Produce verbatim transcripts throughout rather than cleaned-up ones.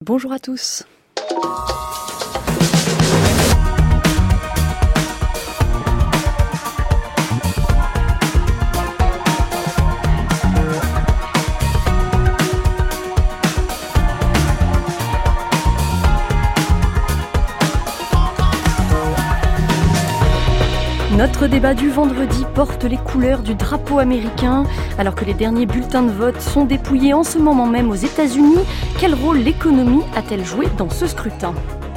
Bonjour à tous. Notre débat du vendredi porte les couleurs du drapeau américain. Alors que les derniers bulletins de vote sont dépouillés en ce moment même aux États-Unis, quel rôle l'économie a-t-elle joué dans ce scrutin ?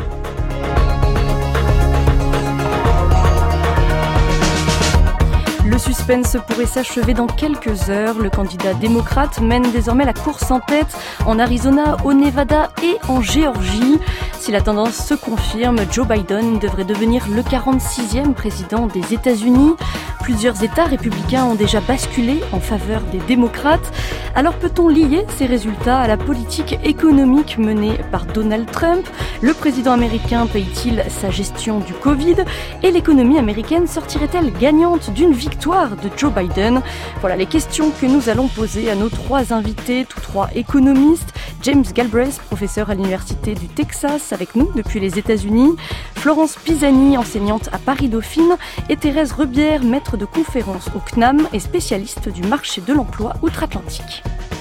Le suspense pourrait s'achever dans quelques heures. Le candidat démocrate mène désormais la course en tête en Arizona, au Nevada et en Géorgie. Si la tendance se confirme, Joe Biden devrait devenir le quarante-sixième président des États-Unis. Plusieurs États républicains ont déjà basculé en faveur des démocrates. Alors peut-on lier ces résultats à la politique économique menée par Donald Trump ? Le président américain paye-t-il sa gestion du Covid ? Et l'économie américaine sortirait-elle gagnante d'une victoire de Joe Biden ? Voilà les questions que nous allons poser à nos trois invités, tous trois économistes. James Galbraith, professeur à l'Université du Texas, avec nous depuis les États-Unis. Florence Pisani, enseignante à Paris-Dauphine. Et Thérèse Rebière, maître de conférence au C N A M et spécialiste du marché de l'emploi outre-Atlantique.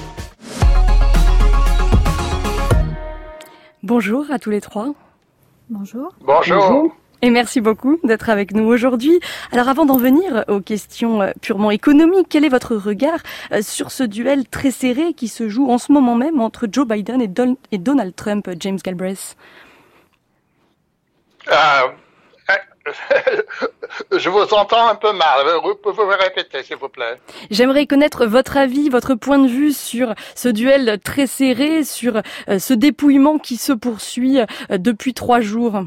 Bonjour à tous les trois. Bonjour. Bonjour. Bonjour. Et merci beaucoup d'être avec nous aujourd'hui. Alors avant d'en venir aux questions purement économiques, quel est votre regard sur ce duel très serré qui se joue en ce moment même entre Joe Biden et, Don- et Donald Trump, James Galbraith ? euh, Je vous entends un peu mal. Vous pouvez répéter, s'il vous plaît. J'aimerais connaître votre avis, votre point de vue sur ce duel très serré, sur ce dépouillement qui se poursuit depuis trois jours.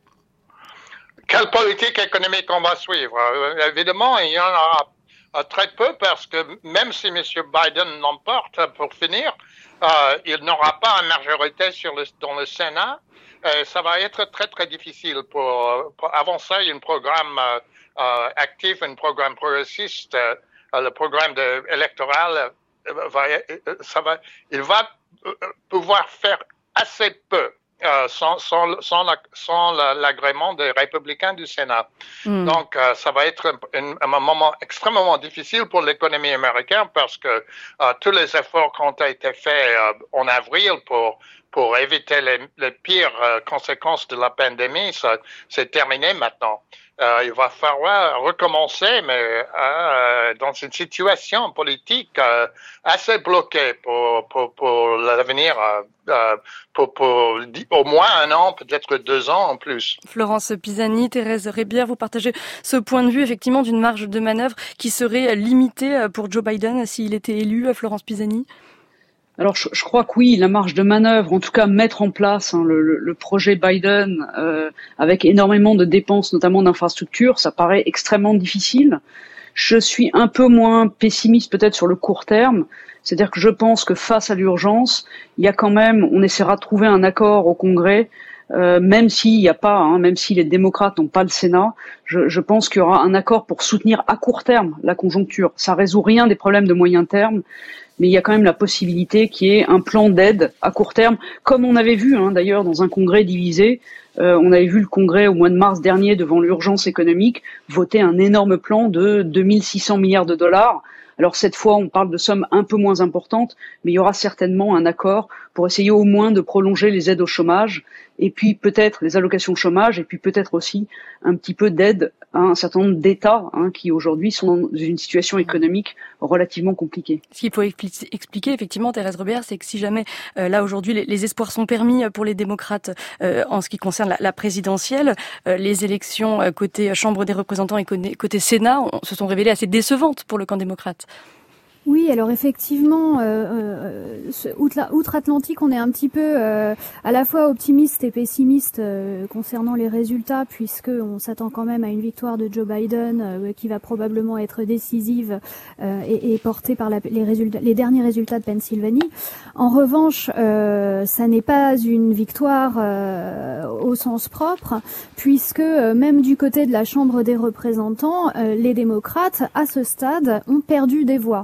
Quelle politique économique on va suivre ? Évidemment, il y en aura très peu parce que même si M. Biden l'emporte, pour finir, euh, il n'aura pas une majorité sur le, dans le Sénat. Et ça va être très, très difficile pour, pour avancer un programme euh, actif, un programme progressiste. Euh, le programme de, électoral, euh, va, ça va, il va pouvoir faire assez peu. Euh, sans, sans, sans, la, sans la, l'agrément des républicains du Sénat. Mm. Donc, euh, ça va être un, un moment extrêmement difficile pour l'économie américaine parce que euh, tous les efforts qui ont été faits euh, en avril pour pour éviter les, les pires euh, conséquences de la pandémie, ça, c'est terminé maintenant. Euh, il va falloir recommencer, mais euh, dans une situation politique euh, assez bloquée pour pour pour l'avenir, euh, pour pour au moins un an, peut-être deux ans en plus. Florence Pisani, Thérèse Rebière, vous partagez ce point de vue effectivement d'une marge de manœuvre qui serait limitée pour Joe Biden s'il était élu, Florence Pisani ? Alors, je, je crois que oui, la marge de manœuvre, en tout cas mettre en place hein, le, le projet Biden euh, avec énormément de dépenses, notamment d'infrastructures, ça paraît extrêmement difficile. Je suis un peu moins pessimiste peut-être sur le court terme, c'est-à-dire que je pense que face à l'urgence, il y a quand même, on essaiera de trouver un accord au Congrès, euh, même s'il n'y a pas, hein, même si les démocrates n'ont pas le Sénat, je, je pense qu'il y aura un accord pour soutenir à court terme la conjoncture. Ça résout rien des problèmes de moyen terme. Mais il y a quand même la possibilité qu'il y ait un plan d'aide à court terme, comme on avait vu hein, d'ailleurs dans un congrès divisé. Euh, on avait vu le congrès au mois de mars dernier devant l'urgence économique voter un énorme plan de deux mille six cents milliards de dollars. Alors cette fois, on parle de sommes un peu moins importantes, mais il y aura certainement un accord pour essayer au moins de prolonger les aides au chômage, et puis peut-être les allocations chômage, et puis peut-être aussi un petit peu d'aide à un certain nombre d'États hein, qui aujourd'hui sont dans une situation économique relativement compliquée. Ce qu'il faut expli- expliquer effectivement, Thérèse Rebière, c'est que si jamais euh, là aujourd'hui les, les espoirs sont permis pour les démocrates euh, en ce qui concerne la, la présidentielle, euh, les élections euh, côté Chambre des représentants et côté, côté Sénat on, se sont révélées assez décevantes pour le camp démocrate. Oui, alors effectivement, euh, euh, outre-Atlantique, on est un petit peu euh, à la fois optimiste et pessimiste euh, concernant les résultats, puisque on s'attend quand même à une victoire de Joe Biden euh, qui va probablement être décisive euh, et, et portée par la, les, résultats, les derniers résultats de Pennsylvanie. En revanche, euh, ça n'est pas une victoire euh, au sens propre, puisque euh, même du côté de la Chambre des représentants, euh, les démocrates, à ce stade, ont perdu des voix.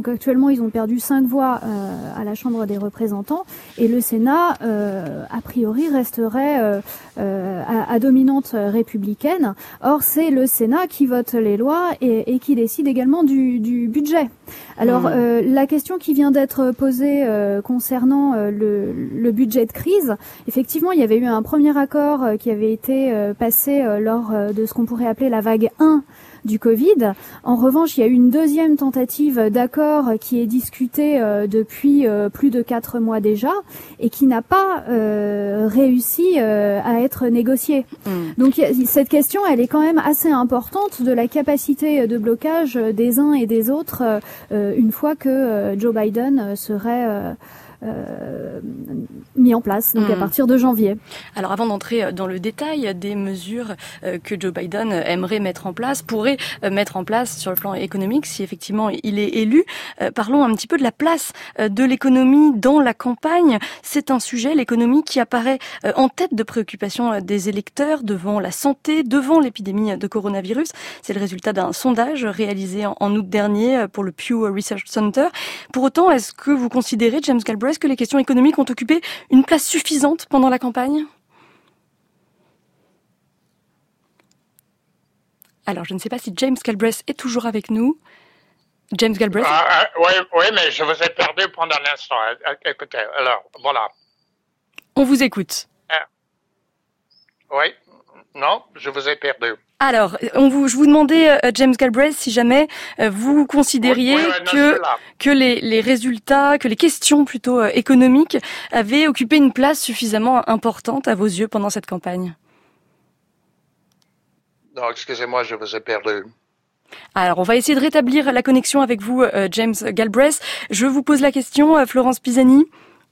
Donc actuellement, ils ont perdu cinq voix euh, à la Chambre des représentants et le Sénat, euh, a priori, resterait euh, euh, à, à dominante républicaine. Or, c'est le Sénat qui vote les lois et, et qui décide également du, du budget. Alors, mmh. euh, la question qui vient d'être posée euh, concernant euh, le, le budget de crise, effectivement, il y avait eu un premier accord euh, qui avait été euh, passé euh, lors euh, de ce qu'on pourrait appeler la vague un du Covid. En revanche, il y a eu une deuxième tentative d'accord qui est discutée euh, depuis euh, plus de quatre mois déjà et qui n'a pas euh, réussi euh, à être négociée. Mmh. Donc cette question, elle est quand même assez importante de la capacité de blocage des uns et des autres euh, une fois que euh, Joe Biden serait euh, Euh, mis en place, donc mmh. à partir de janvier. Alors avant d'entrer dans le détail des mesures euh, que Joe Biden aimerait mettre en place, pourrait euh, mettre en place sur le plan économique, si effectivement il est élu, euh, parlons un petit peu de la place euh, de l'économie dans la campagne. C'est un sujet, l'économie, qui apparaît euh, en tête de préoccupation des électeurs devant la santé, devant l'épidémie de coronavirus. C'est le résultat d'un sondage réalisé en, en août dernier pour le Pew Research Center. Pour autant, est-ce que vous considérez, James Galbraith, que les questions économiques ont occupé une place suffisante pendant la campagne ? Alors, je ne sais pas si James Galbraith est toujours avec nous. James Galbraith ? ah, ah, Oui, oui, mais je vous ai perdu pendant un instant. Écoutez, alors, voilà. On vous écoute. Ah. Oui, non, je vous ai perdu. Alors, on vous, je vous demandais, euh, James Galbraith, si jamais euh, vous considériez oui, oui, que que les, les résultats, que les questions plutôt euh, économiques avaient occupé une place suffisamment importante à vos yeux pendant cette campagne. Non, excusez-moi, je vous ai perdu. Alors, on va essayer de rétablir la connexion avec vous, euh, James Galbraith. Je vous pose la question, euh, Florence Pisani.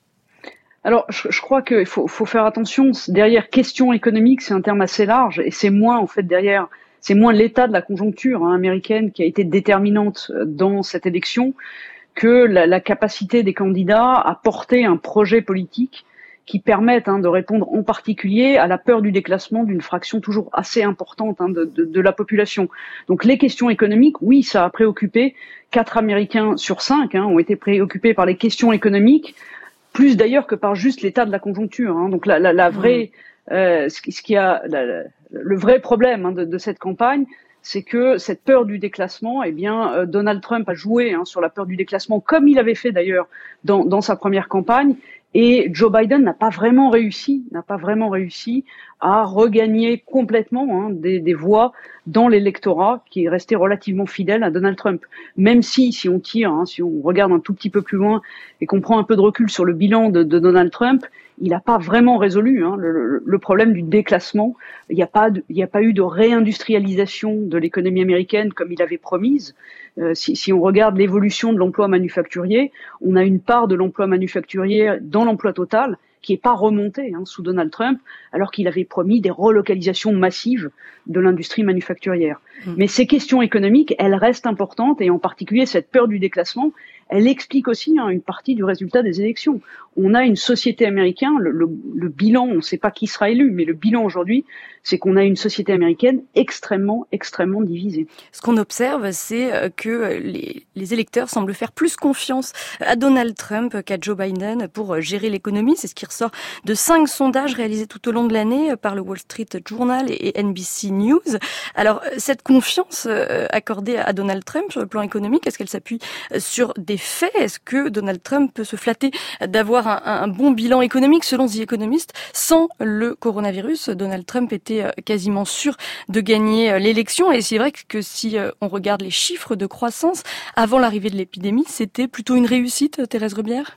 Alors, je, je crois qu'il faut, faut faire attention. Derrière question économique, c'est un terme assez large, et c'est moins en fait derrière, c'est moins l'état de la conjoncture hein, américaine qui a été déterminante dans cette élection que la, la capacité des candidats à porter un projet politique qui permette hein, de répondre en particulier à la peur du déclassement d'une fraction toujours assez importante hein, de, de, de la population. Donc, les questions économiques, oui, ça a préoccupé quatre Américains sur cinq hein, ont été préoccupés par les questions économiques. Plus d'ailleurs que par juste l'état de la conjoncture. Hein. Donc la, la, la vraie, euh, ce, qui, ce qui a la, la, le vrai problème hein, de, de cette campagne, c'est que cette peur du déclassement, eh bien, euh, Donald Trump a joué hein, sur la peur du déclassement, comme il avait fait d'ailleurs dans, dans sa première campagne, et Joe Biden n'a pas vraiment réussi, n'a pas vraiment réussi à regagner complètement hein, des, des voix dans l'électorat qui est resté relativement fidèle à Donald Trump. Même si, si on tire, hein, si on regarde un tout petit peu plus loin et qu'on prend un peu de recul sur le bilan de, de Donald Trump, il n'a pas vraiment résolu hein, le, le problème du déclassement. Il n'y a pas, de, il n'y a pas eu de réindustrialisation de l'économie américaine comme il avait promise. Euh, si, si on regarde l'évolution de l'emploi manufacturier, on a une part de l'emploi manufacturier dans l'emploi total qui n'est pas remontée hein, sous Donald Trump, alors qu'il avait promis des relocalisations massives de l'industrie manufacturière. Mmh. Mais ces questions économiques, elles restent importantes, et en particulier cette peur du déclassement, elle explique aussi hein, une partie du résultat des élections. On a une société américaine, le, le, le bilan, on ne sait pas qui sera élu, mais le bilan aujourd'hui, c'est qu'on a une société américaine extrêmement, extrêmement divisée. Ce qu'on observe, c'est que les, les électeurs semblent faire plus confiance à Donald Trump qu'à Joe Biden pour gérer l'économie. C'est ce qui ressort de cinq sondages réalisés tout au long de l'année par le Wall Street Journal et N B C News. Alors, cette confiance accordée à Donald Trump sur le plan économique, est-ce qu'elle s'appuie sur des faits? Est-ce que Donald Trump peut se flatter d'avoir un, un bon bilan économique selon The Economist? Sans le coronavirus, Donald Trump était quasiment sûr de gagner l'élection. Et c'est vrai que si on regarde les chiffres de croissance avant l'arrivée de l'épidémie, c'était plutôt une réussite, Thérèse Rebière?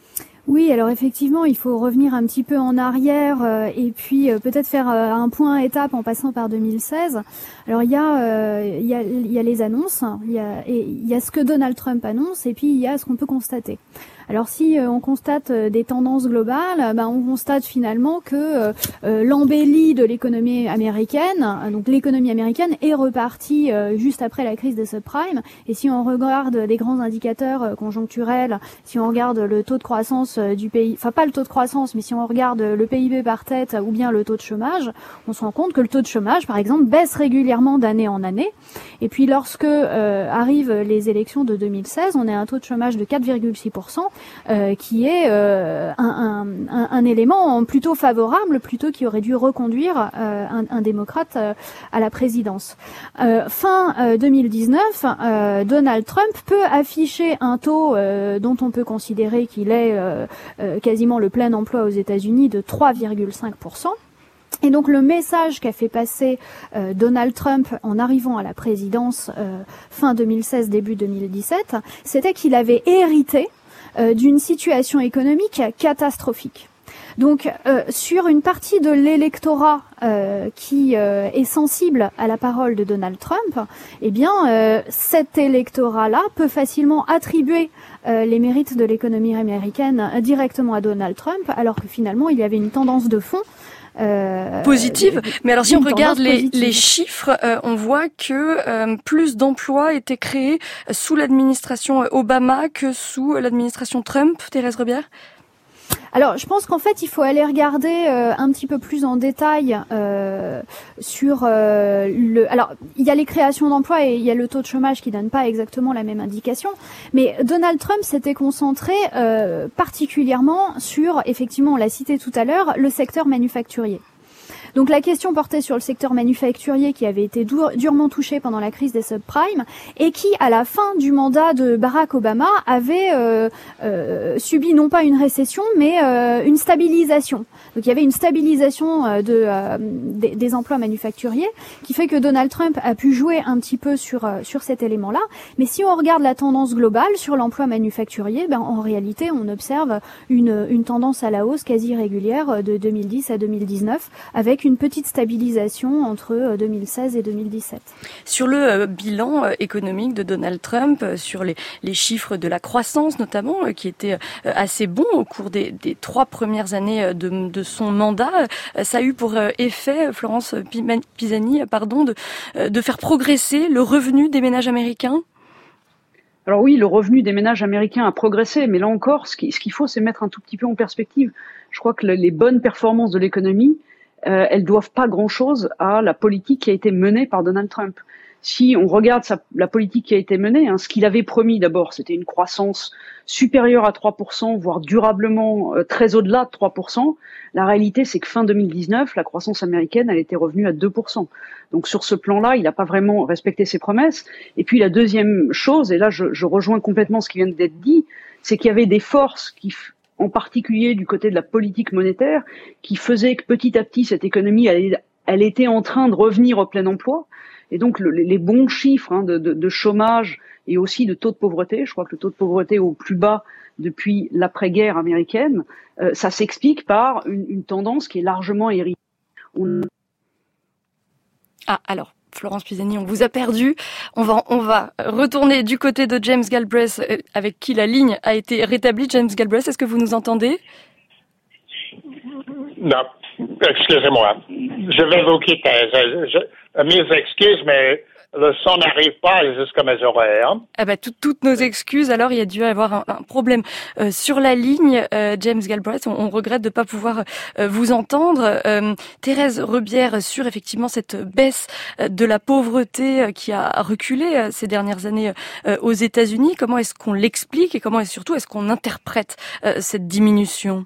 Oui, alors effectivement, il faut revenir un petit peu en arrière euh, et puis euh, peut-être faire euh, un point à étape en passant par deux mille seize. Alors il y a euh, il y a il y a les annonces, il y a et il y a ce que Donald Trump annonce et puis il y a ce qu'on peut constater. Alors si euh, on constate euh, des tendances globales, bah, on constate finalement que euh, euh, l'embellie de l'économie américaine, euh, donc l'économie américaine est repartie euh, juste après la crise des subprimes. Et si on regarde des grands indicateurs euh, conjoncturels, si on regarde le taux de croissance euh, du pays, enfin pas le taux de croissance, mais si on regarde le P I B par tête ou bien le taux de chômage, on se rend compte que le taux de chômage, par exemple, baisse régulièrement d'année en année. Et puis lorsque euh, arrivent les élections de deux mille seize, on a un taux de chômage de quatre virgule six pour cent, euh, qui est euh, un, un, un, un élément plutôt favorable, plutôt qui aurait dû reconduire euh, un, un démocrate euh, à la présidence. Euh, fin euh, deux mille dix-neuf, euh, Donald Trump peut afficher un taux euh, dont on peut considérer qu'il est euh, euh, quasiment le plein emploi aux États-Unis de trois virgule cinq pour cent. Et donc le message qu'a fait passer euh, Donald Trump en arrivant à la présidence euh, fin deux mille seize, début deux mille dix-sept, c'était qu'il avait hérité euh, d'une situation économique catastrophique. Donc euh, sur une partie de l'électorat euh, qui euh, est sensible à la parole de Donald Trump, eh bien euh, cet électorat-là peut facilement attribuer euh, les mérites de l'économie américaine directement à Donald Trump, alors que finalement il y avait une tendance de fond Euh, positive. Mais alors si on regarde les, positive. les chiffres, euh, on voit que euh, plus d'emplois étaient créés sous l'administration Obama que sous l'administration Trump. Thérèse Rebière? Alors, je pense qu'en fait, il faut aller regarder euh, un petit peu plus en détail euh, sur euh, le. Alors, il y a les créations d'emplois et il y a le taux de chômage qui donne pas exactement la même indication. Mais Donald Trump s'était concentré euh, particulièrement sur, effectivement, on l'a cité tout à l'heure, le secteur manufacturier. Donc la question portait sur le secteur manufacturier qui avait été dur, durement touché pendant la crise des subprimes et qui, à la fin du mandat de Barack Obama, avait euh, euh, subi non pas une récession, mais euh, une stabilisation. Donc il y avait une stabilisation euh, de, euh, des, des emplois manufacturiers qui fait que Donald Trump a pu jouer un petit peu sur, euh, sur cet élément-là. Mais si on regarde la tendance globale sur l'emploi manufacturier, ben, en réalité, on observe une, une tendance à la hausse quasi régulière de deux mille dix à deux mille dix-neuf, avec une petite stabilisation entre deux mille seize et deux mille dix-sept. Sur le euh, bilan euh, économique de Donald Trump, euh, sur les, les chiffres de la croissance notamment, euh, qui étaient euh, assez bons au cours des, des trois premières années de, de son mandat, euh, ça a eu pour euh, effet, Florence Pisani, pardon, de, euh, de faire progresser le revenu des ménages américains? Alors oui, le revenu des ménages américains a progressé, mais là encore, ce qu'il ce qu'il faut, c'est mettre un tout petit peu en perspective. Je crois que le, les bonnes performances de l'économie, Euh, elles doivent pas grand-chose à la politique qui a été menée par Donald Trump. Si on regarde sa, la politique qui a été menée, hein, ce qu'il avait promis d'abord, c'était une croissance supérieure à trois pour cent, voire durablement euh, très au-delà de trois pour cent. La réalité, c'est que fin deux mille dix-neuf, la croissance américaine, elle était revenue à deux pour cent. Donc sur ce plan-là, il n'a pas vraiment respecté ses promesses. Et puis la deuxième chose, et là je, je rejoins complètement ce qui vient d'être dit, c'est qu'il y avait des forces qui en particulier du côté de la politique monétaire, qui faisait que petit à petit, cette économie, elle, elle était en train de revenir au plein emploi. Et donc, le, les bons chiffres hein, de, de, de chômage et aussi de taux de pauvreté, je crois que le taux de pauvreté est au plus bas depuis l'après-guerre américaine, euh, ça s'explique par une, une tendance qui est largement héritée. On... Ah, alors Florence Pisani, on vous a perdu. On va, on va retourner du côté de James Galbraith, avec qui la ligne a été rétablie. James Galbraith, est-ce que vous nous entendez? Non, excusez-moi. Je vais vous quitter. Je, je, mes excuses, mais le son n'arrive pas jusqu'à mes oreilles. Hein? Ah bah, tout, toutes nos excuses. Alors, il y a dû avoir un, un problème euh, sur la ligne. Euh, James Galbraith, on, on regrette de ne pas pouvoir euh, vous entendre. Euh, Thérèse Rebière, sur effectivement cette baisse euh, de la pauvreté euh, qui a reculé euh, ces dernières années euh, aux États-Unis. Comment est-ce qu'on l'explique et comment et surtout est-ce qu'on interprète euh, cette diminution?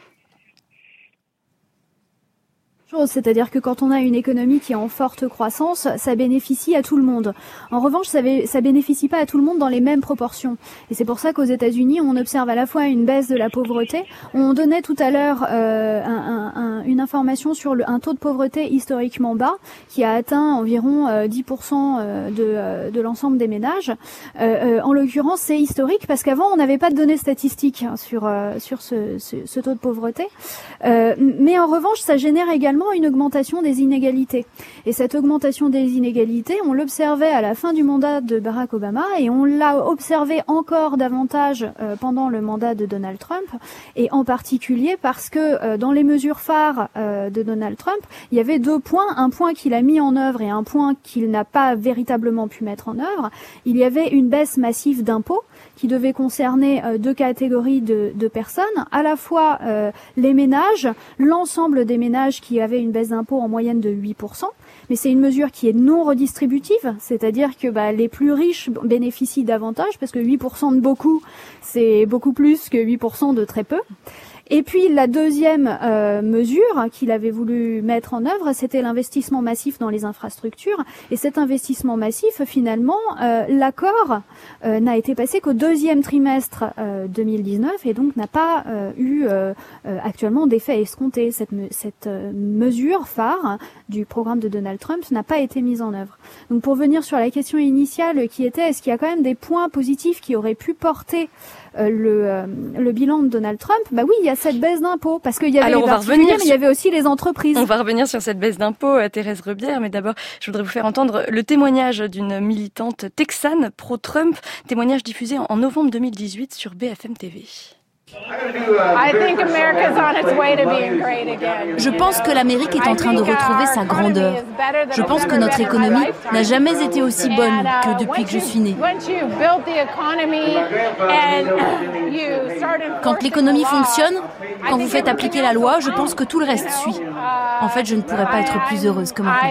C'est-à-dire que quand on a une économie qui est en forte croissance, ça bénéficie à tout le monde. En revanche, ça, ça bénéficie pas à tout le monde dans les mêmes proportions. Et c'est pour ça qu'aux États-Unis, on observe à la fois une baisse de la pauvreté. On donnait tout à l'heure euh, un, un, une information sur le, un taux de pauvreté historiquement bas qui a atteint environ euh, dix pour cent de, euh, de l'ensemble des ménages. Euh, euh, en l'occurrence, c'est historique parce qu'avant, on n'avait pas de données statistiques hein, sur euh, sur ce, ce, ce taux de pauvreté. Euh, mais en revanche, ça génère également une augmentation des inégalités. Et cette augmentation des inégalités, on l'observait à la fin du mandat de Barack Obama et on l'a observé encore davantage euh, pendant le mandat de Donald Trump, et en particulier parce que euh, dans les mesures phares euh, de Donald Trump, il y avait deux points, un point qu'il a mis en œuvre et un point qu'il n'a pas véritablement pu mettre en œuvre. Il y avait une baisse massive d'impôts qui devait concerner euh, deux catégories de, de personnes, à la fois euh, les ménages, l'ensemble des ménages qui avaient une baisse d'impôts en moyenne de huit pour cent, mais c'est une mesure qui est non redistributive, c'est-à-dire que bah, les plus riches bénéficient davantage, parce que huit pour cent de beaucoup, c'est beaucoup plus que huit pour cent de très peu. Et puis la deuxième euh, mesure qu'il avait voulu mettre en œuvre, c'était l'investissement massif dans les infrastructures. Et cet investissement massif, finalement, euh, l'accord euh, n'a été passé qu'au deuxième trimestre euh, deux mille dix-neuf et donc n'a pas euh, eu euh, euh, actuellement d'effet escompté. Cette, me- cette euh, mesure phare du programme de Donald Trump n'a pas été mise en œuvre. Donc pour venir sur la question initiale qui était, est-ce qu'il y a quand même des points positifs qui auraient pu porter euh, le, euh, le bilan de Donald Trump? Bah oui, il y a cette baisse d'impôts, parce qu'il y avait Alors, les on va particuliers, revenir mais il y avait aussi les entreprises. On va revenir sur cette baisse d'impôts, Thérèse Rebière, mais d'abord, je voudrais vous faire entendre le témoignage d'une militante texane pro-Trump, témoignage diffusé en novembre deux mille dix-huit sur B F M T V. Je pense que l'Amérique est en train de retrouver sa grandeur. Je pense que notre économie n'a jamais été aussi bonne que depuis que je suis née. Quand l'économie fonctionne, quand vous faites appliquer la loi, je pense que tout le reste suit. En fait, je ne pourrais pas être plus heureuse que maintenant.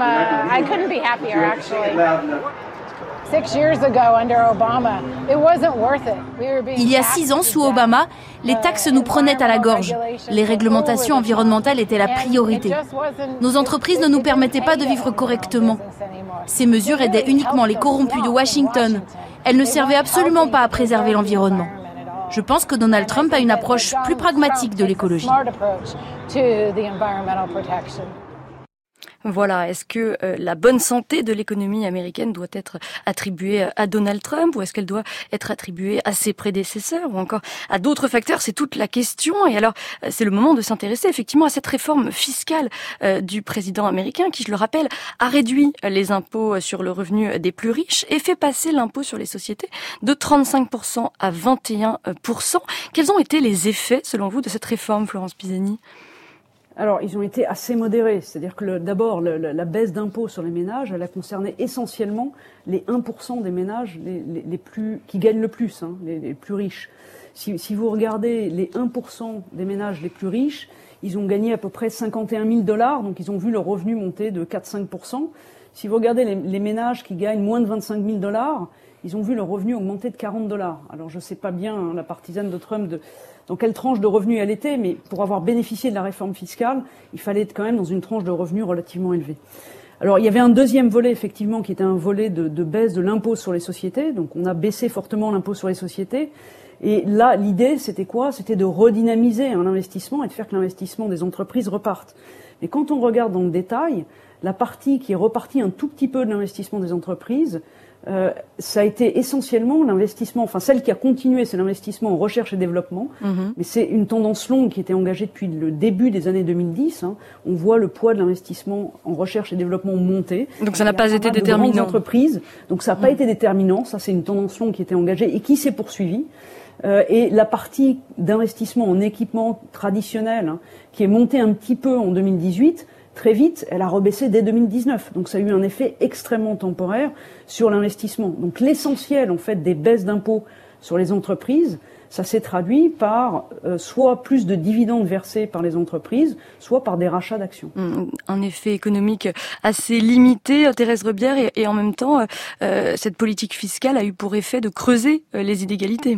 Il y a six ans, sous Obama, les taxes nous prenaient à la gorge. Les réglementations environnementales étaient la priorité. Nos entreprises ne nous permettaient pas de vivre correctement. Ces mesures aidaient uniquement les corrompus de Washington. Elles ne servaient absolument pas à préserver l'environnement. Je pense que Donald Trump a une approche plus pragmatique de l'écologie. Voilà, est-ce que euh, la bonne santé de l'économie américaine doit être attribuée à Donald Trump ou est-ce qu'elle doit être attribuée à ses prédécesseurs ou encore à d'autres facteurs? C'est toute la question. Et alors, euh, c'est le moment de s'intéresser effectivement à cette réforme fiscale euh, du président américain qui, je le rappelle, a réduit les impôts sur le revenu des plus riches et fait passer l'impôt sur les sociétés de trente-cinq pour cent à vingt et un pour cent. Quels ont été les effets, selon vous, de cette réforme, Florence Pisani? Alors, ils ont été assez modérés. C'est-à-dire que le, d'abord, le, la baisse d'impôts sur les ménages, elle a concerné essentiellement les un pour cent des ménages les, les, les plus, qui gagnent le plus, hein, les, les plus riches. Si, si vous regardez les un pour cent des ménages les plus riches, ils ont gagné à peu près cinquante et un mille dollars, donc ils ont vu leur revenu monter de quatre à cinq pour cent. Si vous regardez les, les ménages qui gagnent moins de vingt-cinq mille dollars, ils ont vu leur revenu augmenter de quarante dollars. Alors, je ne sais pas bien, hein, la partisane de Trump, de, dans quelle tranche de revenus elle était, mais pour avoir bénéficié de la réforme fiscale, il fallait être quand même dans une tranche de revenus relativement élevée. Alors, il y avait un deuxième volet, effectivement, qui était un volet de, de baisse de l'impôt sur les sociétés. Donc, on a baissé fortement l'impôt sur les sociétés. Et là, l'idée, c'était quoi? C'était de redynamiser un investissement et de faire que l'investissement des entreprises reparte. Mais quand on regarde dans le détail, la partie qui est repartie un tout petit peu de l'investissement des entreprises, Euh, ça a été essentiellement l'investissement, enfin celle qui a continué, c'est l'investissement en recherche et développement, mmh. mais c'est une tendance longue qui était engagée depuis le début des années deux mille dix. Hein. On voit le poids de l'investissement en recherche et développement monter. Donc ça n'a pas été déterminant. Entreprises, donc ça n'a pas mmh. été déterminant, ça c'est une tendance longue qui était engagée et qui s'est poursuivie. Euh, et la partie d'investissement en équipement traditionnel, hein, qui est montée un petit peu en deux mille dix-huit, très vite, elle a rebaissé dès deux mille dix-neuf. Donc ça a eu un effet extrêmement temporaire sur l'investissement. Donc l'essentiel, en fait, des baisses d'impôts sur les entreprises, ça s'est traduit par euh, soit plus de dividendes versés par les entreprises, soit par des rachats d'actions. Mmh, un effet économique assez limité, Thérèse Rebière, et, et en même temps, euh, cette politique fiscale a eu pour effet de creuser euh, les inégalités.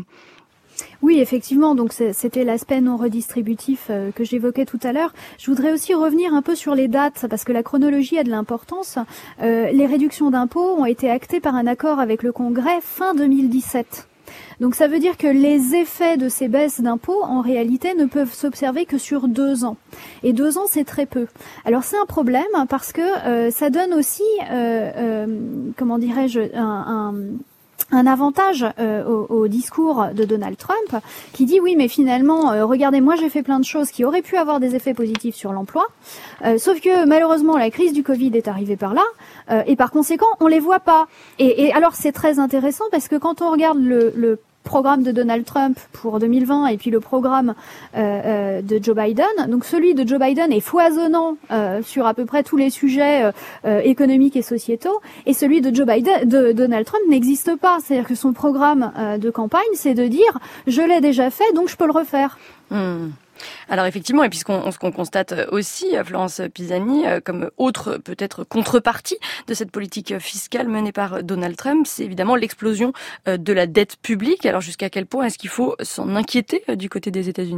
Oui, effectivement, donc c'était l'aspect non redistributif euh, que j'évoquais tout à l'heure. Je voudrais aussi revenir un peu sur les dates, parce que la chronologie a de l'importance. Euh, les réductions d'impôts ont été actées par un accord avec le Congrès fin deux mille dix-sept. Donc ça veut dire que les effets de ces baisses d'impôts, en réalité, ne peuvent s'observer que sur deux ans. Et deux ans, c'est très peu. Alors c'est un problème parce que euh, ça donne aussi, euh, euh, comment dirais-je, un... un un avantage euh, au, au discours de Donald Trump qui dit oui mais finalement euh, regardez moi j'ai fait plein de choses qui auraient pu avoir des effets positifs sur l'emploi euh, sauf que malheureusement la crise du Covid est arrivée par là euh, et par conséquent on les voit pas et, et alors c'est très intéressant parce que quand on regarde le, le programme de Donald Trump pour deux mille vingt et puis le programme euh, euh, de Joe Biden. Donc celui de Joe Biden est foisonnant euh, sur à peu près tous les sujets euh, euh, économiques et sociétaux et celui de Joe Biden, de Donald Trump n'existe pas. C'est-à-dire que son programme euh, de campagne, c'est de dire je l'ai déjà fait donc je peux le refaire. Mmh. Alors effectivement, et puisqu'on ce qu'on constate aussi, Florence Pisani, comme autre peut-être contrepartie de cette politique fiscale menée par Donald Trump, c'est évidemment l'explosion de la dette publique. Alors jusqu'à quel point est-ce qu'il faut s'en inquiéter du côté des États-Unis ?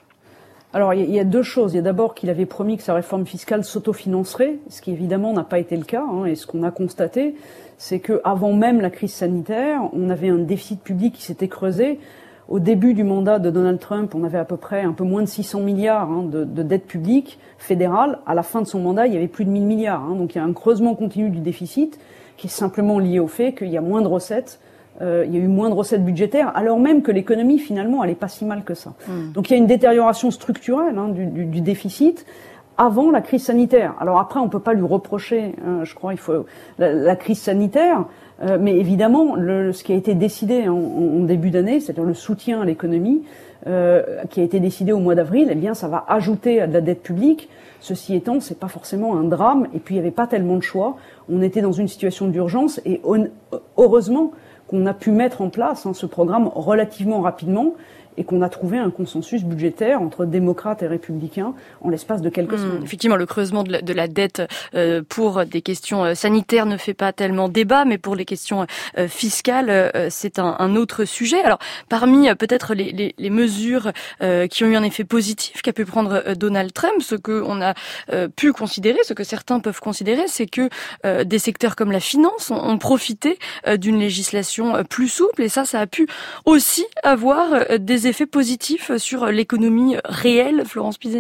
Alors il y a deux choses. Il y a d'abord qu'il avait promis que sa réforme fiscale s'autofinancerait, ce qui évidemment n'a pas été le cas. Hein, et ce qu'on a constaté, c'est que avant même la crise sanitaire, on avait un déficit public qui s'était creusé. Au début du mandat de Donald Trump, on avait à peu près un peu moins de six cents milliards hein, de, de dette publique fédérale. À la fin de son mandat, il y avait plus de mille milliards. Hein, donc il y a un creusement continu du déficit qui est simplement lié au fait qu'il y a moins de recettes. Euh, il y a eu moins de recettes budgétaires, alors même que l'économie, finalement, elle est pas si mal que ça. Mmh. Donc il y a une détérioration structurelle hein, du, du, du déficit avant la crise sanitaire. Alors après, on peut pas lui reprocher, hein, je crois, il faut la, la crise sanitaire. Euh, mais évidemment, le, ce qui a été décidé en, en début d'année, c'est-à-dire le soutien à l'économie, euh, qui a été décidé au mois d'avril, eh bien, ça va ajouter à de la dette publique. Ceci étant, c'est pas forcément un drame. Et puis, il n'y avait pas tellement de choix. On était dans une situation d'urgence, et on, heureusement qu'on a pu mettre en place hein, ce programme relativement rapidement. Et qu'on a trouvé un consensus budgétaire entre démocrates et républicains en l'espace de quelques mmh, semaines. Effectivement, le creusement de la, de la dette euh, pour des questions sanitaires ne fait pas tellement débat, mais pour les questions euh, fiscales, euh, c'est un, un autre sujet. Alors, parmi euh, peut-être les, les, les mesures euh, qui ont eu un effet positif qu'a pu prendre euh, Donald Trump, ce que on a euh, pu considérer, ce que certains peuvent considérer, c'est que euh, des secteurs comme la finance ont, ont profité euh, d'une législation euh, plus souple, et ça, ça a pu aussi avoir euh, des effets positifs sur l'économie réelle, Florence Pisani ?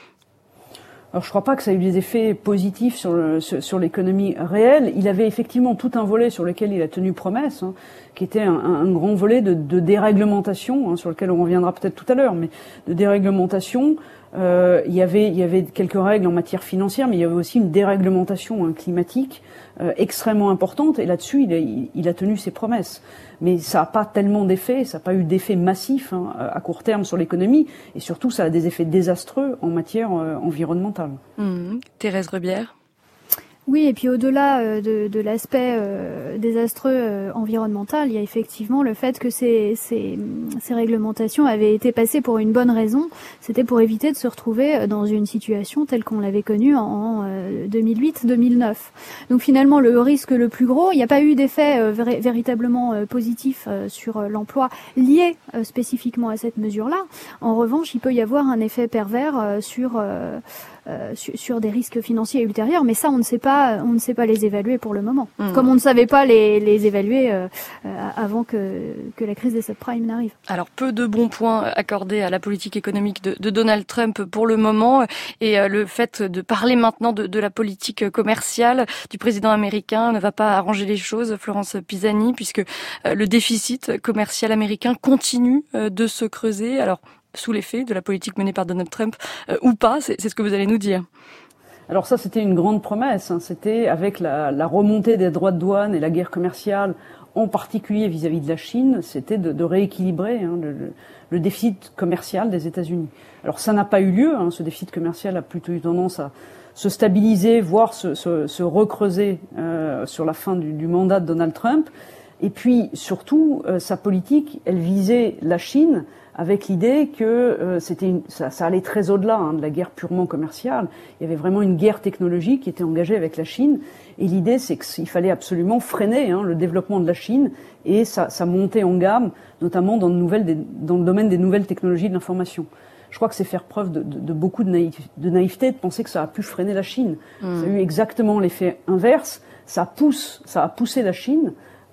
Alors je ne crois pas que ça ait eu des effets positifs sur, le, sur, sur l'économie réelle. Il avait effectivement tout un volet sur lequel il a tenu promesse, hein, qui était un, un grand volet de, de déréglementation, hein, sur lequel on reviendra peut-être tout à l'heure, mais de déréglementation. Euh, il y avait, il y avait quelques règles en matière financière, mais il y avait aussi une déréglementation hein, climatique euh, extrêmement importante. Et là-dessus, il a, il, il a tenu ses promesses. Mais ça n'a pas tellement d'effet, ça n'a pas eu d'effet massif hein, à court terme sur l'économie. Et surtout, ça a des effets désastreux en matière euh, environnementale. Mmh. Thérèse Rebière. Oui, et puis au-delà de, de l'aspect euh, désastreux euh, environnemental, il y a effectivement le fait que ces, ces, ces réglementations avaient été passées pour une bonne raison. C'était pour éviter de se retrouver dans une situation telle qu'on l'avait connue en, en euh, deux mille huit deux mille neuf. Donc finalement, le risque le plus gros, il n'y a pas eu d'effet euh, ver- véritablement euh, positif euh, sur euh, l'emploi lié euh, spécifiquement à cette mesure-là. En revanche, il peut y avoir un effet pervers euh, sur... Euh, Euh, sur, sur des risques financiers ultérieurs, mais ça on ne sait pas, on ne sait pas les évaluer pour le moment. Mmh. Comme on ne savait pas les, les évaluer euh, euh, avant que, que la crise des subprimes n'arrive. Alors peu de bons points accordés à la politique économique de, de Donald Trump pour le moment, et euh, le fait de parler maintenant de, de la politique commerciale du président américain ne va pas arranger les choses, Florence Pisani, puisque euh, le déficit commercial américain continue euh, de se creuser. Alors sous l'effet de la politique menée par Donald Trump euh, ou pas, c'est, c'est ce que vous allez nous dire. Alors ça, c'était une grande promesse. Hein. C'était avec la, la remontée des droits de douane et la guerre commerciale, en particulier vis-à-vis de la Chine, c'était de, de rééquilibrer hein, le, le déficit commercial des États-Unis. Alors ça n'a pas eu lieu. Hein. Ce déficit commercial a plutôt eu tendance à se stabiliser, voire se, se, se recreuser euh, sur la fin du, du mandat de Donald Trump. Et puis surtout, euh, sa politique, elle visait la Chine avec l'idée que euh, c'était une, ça, ça allait très au-delà hein, de la guerre purement commerciale. Il y avait vraiment une guerre technologique qui était engagée avec la Chine. Et l'idée, c'est qu'il fallait absolument freiner hein, le développement de la Chine et sa, sa montée en gamme, notamment dans, de nouvelles, des, dans le domaine des nouvelles technologies de l'information. Je crois que c'est faire preuve de, de, de beaucoup de, naïf, de naïveté de penser que ça a pu freiner la Chine. Mmh. Ça a eu exactement l'effet inverse. Ça pousse, ça a poussé la Chine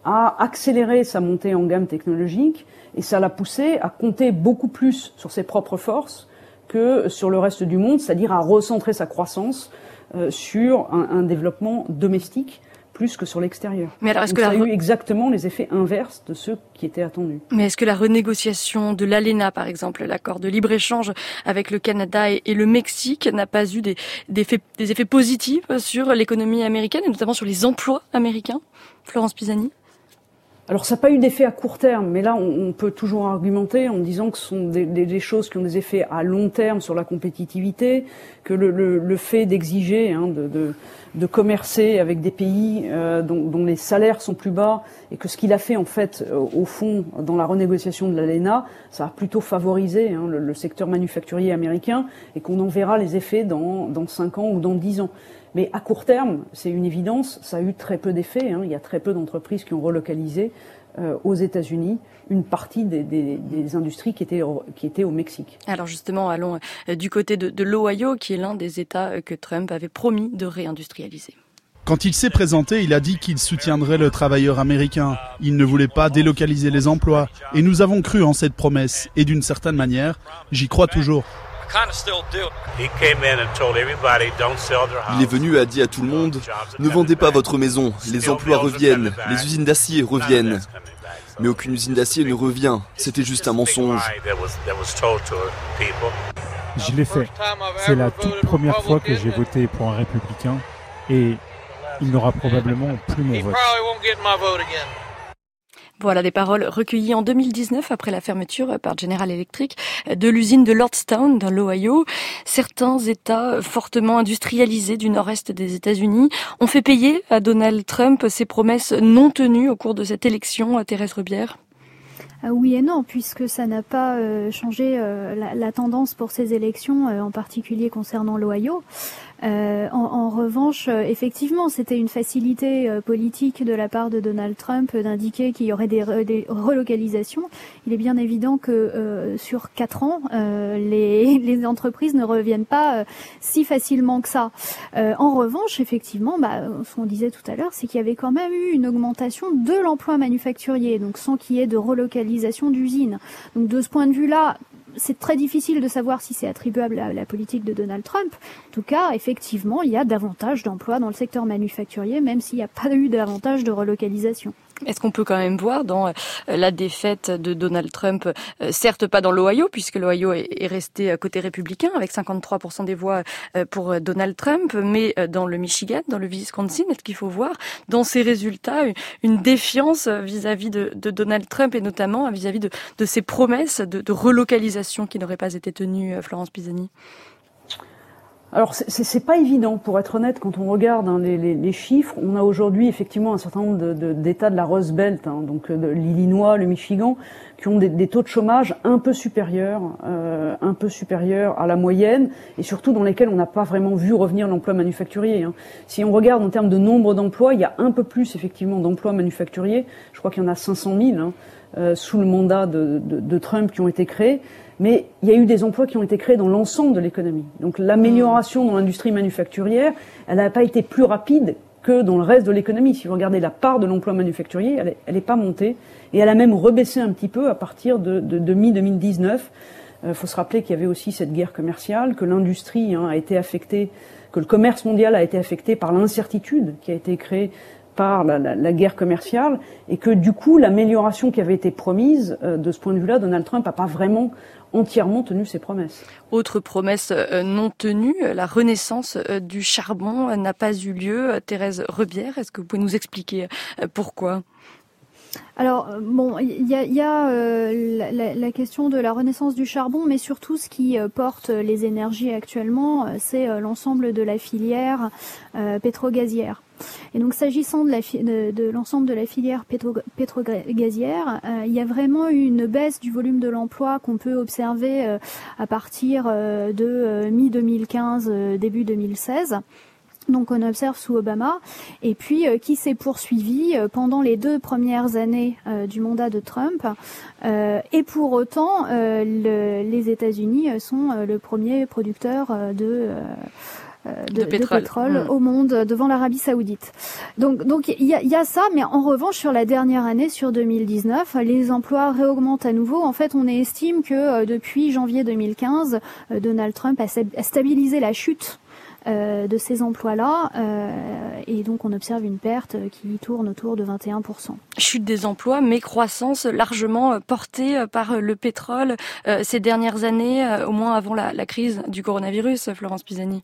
a accéléré sa montée en gamme technologique et ça l'a poussé à compter beaucoup plus sur ses propres forces que sur le reste du monde, c'est-à-dire à recentrer sa croissance euh, sur un, un développement domestique plus que sur l'extérieur. Mais alors, est-ce Donc que ça la... a eu exactement les effets inverses de ceux qui étaient attendus. Mais est-ce que la renégociation de l'ALENA, par exemple, l'accord de libre-échange avec le Canada et, et le Mexique, n'a pas eu des, des, effets, des effets positifs sur l'économie américaine et notamment sur les emplois américains? Florence Pisani? Alors ça n'a pas eu d'effet à court terme, mais là on, on peut toujours argumenter en disant que ce sont des, des, des choses qui ont des effets à long terme sur la compétitivité, que le, le, le fait d'exiger hein, de, de, de commercer avec des pays euh, dont, dont les salaires sont plus bas, et que ce qu'il a fait en fait euh, au fond dans la renégociation de l'ALENA, ça a plutôt favorisé hein, le, le secteur manufacturier américain, et qu'on en verra les effets dans, dans cinq ans ou dans dix ans. Mais à court terme, c'est une évidence, ça a eu très peu d'effets. Hein. Il y a très peu d'entreprises qui ont relocalisé euh, aux États-Unis une partie des, des, des industries qui étaient, qui étaient au Mexique. Alors justement, allons euh, du côté de, de l'Ohio, qui est l'un des États que Trump avait promis de réindustrialiser. Quand il s'est présenté, il a dit qu'il soutiendrait le travailleur américain. Il ne voulait pas délocaliser les emplois. Et nous avons cru en cette promesse. Et d'une certaine manière, j'y crois toujours. Il est venu et a dit à tout le monde, ne vendez pas votre maison, les emplois reviennent, les usines d'acier reviennent. Mais aucune usine d'acier ne revient, c'était juste un mensonge. Je l'ai fait. C'est la toute première fois que j'ai voté pour un républicain et il n'aura probablement plus mon vote. Voilà des paroles recueillies en deux mille dix-neuf après la fermeture par General Electric de l'usine de Lordstown dans l'Ohio. Certains États fortement industrialisés du nord-est des États-Unis ont fait payer à Donald Trump ses promesses non tenues au cours de cette élection. Thérèse Rebière. Ah oui et non, puisque ça n'a pas euh, changé euh, la, la tendance pour ces élections, euh, en particulier concernant l'Ohio. Euh, en, en revanche, euh, effectivement, c'était une facilité euh, politique de la part de Donald Trump euh, d'indiquer qu'il y aurait des, re, des relocalisations. Il est bien évident que euh, sur quatre ans, euh, les, les entreprises ne reviennent pas euh, si facilement que ça. Euh, en revanche, effectivement, bah, ce qu'on disait tout à l'heure, c'est qu'il y avait quand même eu une augmentation de l'emploi manufacturier, donc sans qu'il y ait de relocalisation d'usines. Donc de ce point de vue-là, c'est très difficile de savoir si c'est attribuable à la politique de Donald Trump. En tout cas, effectivement, il y a davantage d'emplois dans le secteur manufacturier, même s'il n'y a pas eu davantage de relocalisation. Est-ce qu'on peut quand même voir dans la défaite de Donald Trump, certes pas dans l'Ohio, puisque l'Ohio est resté côté républicain avec cinquante-trois pour cent des voix pour Donald Trump, mais dans le Michigan, dans le Wisconsin, est-ce qu'il faut voir dans ces résultats une défiance vis-à-vis de, de Donald Trump et notamment vis-à-vis de, de ses promesses de, de relocalisation qui n'auraient pas été tenues, Florence Pisani? Alors c'est, c'est, c'est pas évident, pour être honnête, quand on regarde hein, les, les, les chiffres. On a aujourd'hui effectivement un certain nombre de, de, d'États de la Rust Belt, hein, donc de l'Illinois, le Michigan, qui ont des, des taux de chômage un peu supérieurs, euh, un peu supérieurs à la moyenne, et surtout dans lesquels on n'a pas vraiment vu revenir l'emploi manufacturier. Hein. Si on regarde en termes de nombre d'emplois, il y a un peu plus effectivement d'emplois manufacturiers. Je crois qu'il y en a cinq cent mille hein, euh, sous le mandat de, de, de Trump qui ont été créés. Mais il y a eu des emplois qui ont été créés dans l'ensemble de l'économie. Donc l'amélioration dans l'industrie manufacturière, elle n'a pas été plus rapide que dans le reste de l'économie. Si vous regardez la part de l'emploi manufacturier, elle n'est elle est pas montée. Et elle a même rebaissé un petit peu à partir de, de, de mi deux mille dix-neuf. Il euh, faut se rappeler qu'il y avait aussi cette guerre commerciale, que l'industrie hein, a été affectée, que le commerce mondial a été affecté par l'incertitude qui a été créée par la, la, la guerre commerciale, et que du coup l'amélioration qui avait été promise, euh, de ce point de vue-là, Donald Trump n'a pas vraiment entièrement tenu ses promesses. Autre promesse euh, non tenue, la renaissance euh, du charbon n'a pas eu lieu. Thérèse Rebière, est-ce que vous pouvez nous expliquer euh, pourquoi ? Alors bon, il y a, y a euh, la, la question de la renaissance du charbon, mais surtout ce qui euh, porte les énergies actuellement, euh, c'est euh, l'ensemble de la filière euh, pétrogazière. Et donc s'agissant de, la fi- de, de l'ensemble de la filière pétro- pétrogazière, euh, il y a vraiment eu une baisse du volume de l'emploi qu'on peut observer euh, à partir euh, de euh, mi deux mille quinze, euh, début deux mille seize. Donc on observe sous Obama, et puis euh, qui s'est poursuivi euh, pendant les deux premières années euh, du mandat de Trump. Euh, et pour autant, euh, le, les États-Unis sont euh, le premier producteur euh, de, euh, De, de pétrole, de pétrole mmh. au monde devant l'Arabie Saoudite. Donc, donc il y a, y a ça, mais en revanche sur la dernière année, sur deux mille dix-neuf, les emplois réaugmentent à nouveau. En fait, on estime que euh, depuis janvier deux mille quinze, euh, Donald Trump a, a stabilisé la chute euh, de ces emplois-là, euh, et donc on observe une perte qui tourne autour de vingt et un pour cent. Chute des emplois, mais croissance largement portée par le pétrole euh, ces dernières années, euh, au moins avant la, la crise du coronavirus, Florence Pisani.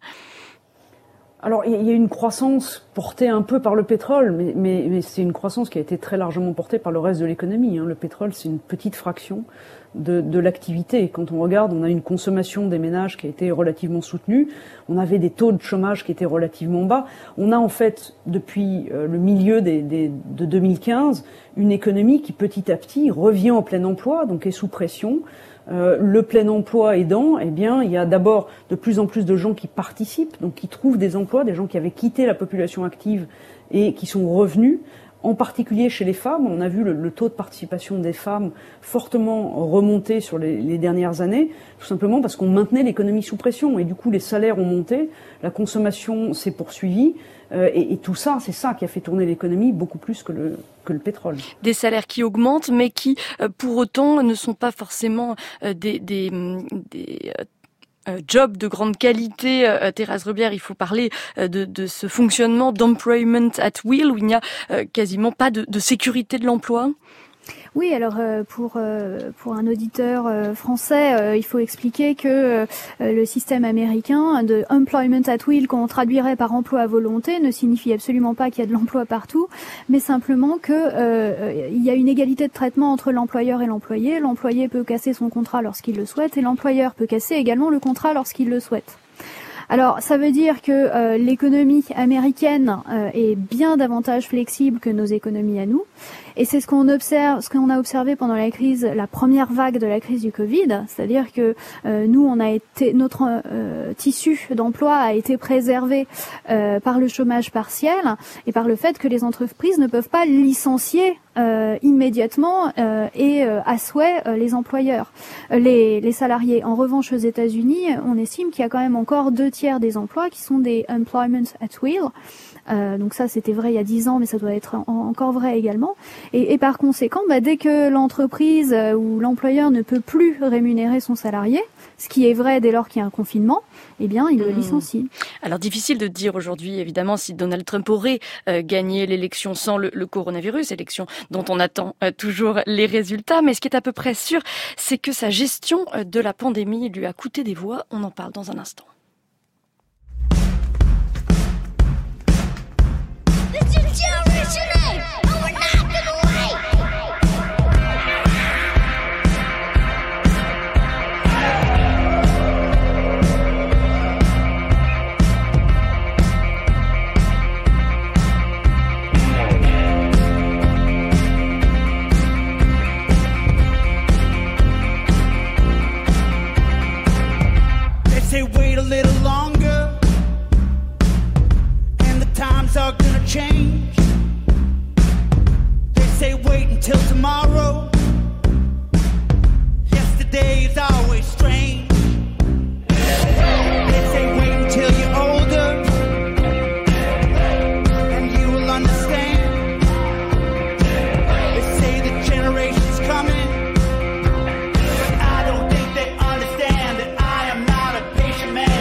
Alors, il y a une croissance portée un peu par le pétrole, mais, mais, mais c'est une croissance qui a été très largement portée par le reste de l'économie. Hein. Le pétrole, c'est une petite fraction de, de l'activité. Quand on regarde, on a une consommation des ménages qui a été relativement soutenue. On avait des taux de chômage qui étaient relativement bas. On a en fait, depuis euh, le milieu des, des, de deux mille quinze, une économie qui petit à petit revient en plein emploi, donc est sous pression. Euh, le plein emploi aidant, eh bien, il y a d'abord de plus en plus de gens qui participent, donc qui trouvent des emplois, des gens qui avaient quitté la population active et qui sont revenus. En particulier chez les femmes, on a vu le, le taux de participation des femmes fortement remonter sur les, les dernières années, tout simplement parce qu'on maintenait l'économie sous pression et du coup les salaires ont monté, la consommation s'est poursuivie euh, et, et tout ça, c'est ça qui a fait tourner l'économie beaucoup plus que le que le pétrole. Des salaires qui augmentent, mais qui euh, pour autant ne sont pas forcément euh, des des, des euh, Euh, job de grande qualité. euh, Thérèse Rebière, il faut parler euh, de, de ce fonctionnement d'employment at will où il n'y a euh, quasiment pas de, de sécurité de l'emploi. Oui, alors euh, pour euh, pour un auditeur euh, français, euh, il faut expliquer que euh, le système américain de employment at will, qu'on traduirait par emploi à volonté, ne signifie absolument pas qu'il y a de l'emploi partout, mais simplement que euh, il y a une égalité de traitement entre l'employeur et l'employé. L'employé peut casser son contrat lorsqu'il le souhaite et l'employeur peut casser également le contrat lorsqu'il le souhaite. Alors, ça veut dire que euh, l'économie américaine euh, est bien davantage flexible que nos économies à nous. Et c'est ce qu'on observe, ce qu'on a observé pendant la crise, la première vague de la crise du Covid. C'est-à-dire que euh, nous, on a été, notre euh, tissu d'emploi a été préservé euh, par le chômage partiel et par le fait que les entreprises ne peuvent pas licencier euh, immédiatement euh, et euh, à souhait euh, les employeurs, euh, les, les salariés. En revanche, aux États-Unis, on estime qu'il y a quand même encore deux tiers des emplois qui sont des employment at will. Euh, donc ça, c'était vrai il y a dix ans, mais ça doit être en, encore vrai également. Et, et par conséquent, bah, dès que l'entreprise euh, ou l'employeur ne peut plus rémunérer son salarié, ce qui est vrai dès lors qu'il y a un confinement, eh bien, il le mmh. licencie. Alors, difficile de dire aujourd'hui, évidemment, si Donald Trump aurait euh, gagné l'élection sans le, le coronavirus, élection dont on attend euh, toujours les résultats. Mais ce qui est à peu près sûr, c'est que sa gestion euh, de la pandémie lui a coûté des voix. On en parle dans un instant. Wait a little longer, and the times are gonna change. They say wait until tomorrow. Yesterday is always strange. They say wait until you're older, and you will understand. They say the generation's coming, but I don't think they understand that I am not a patient man.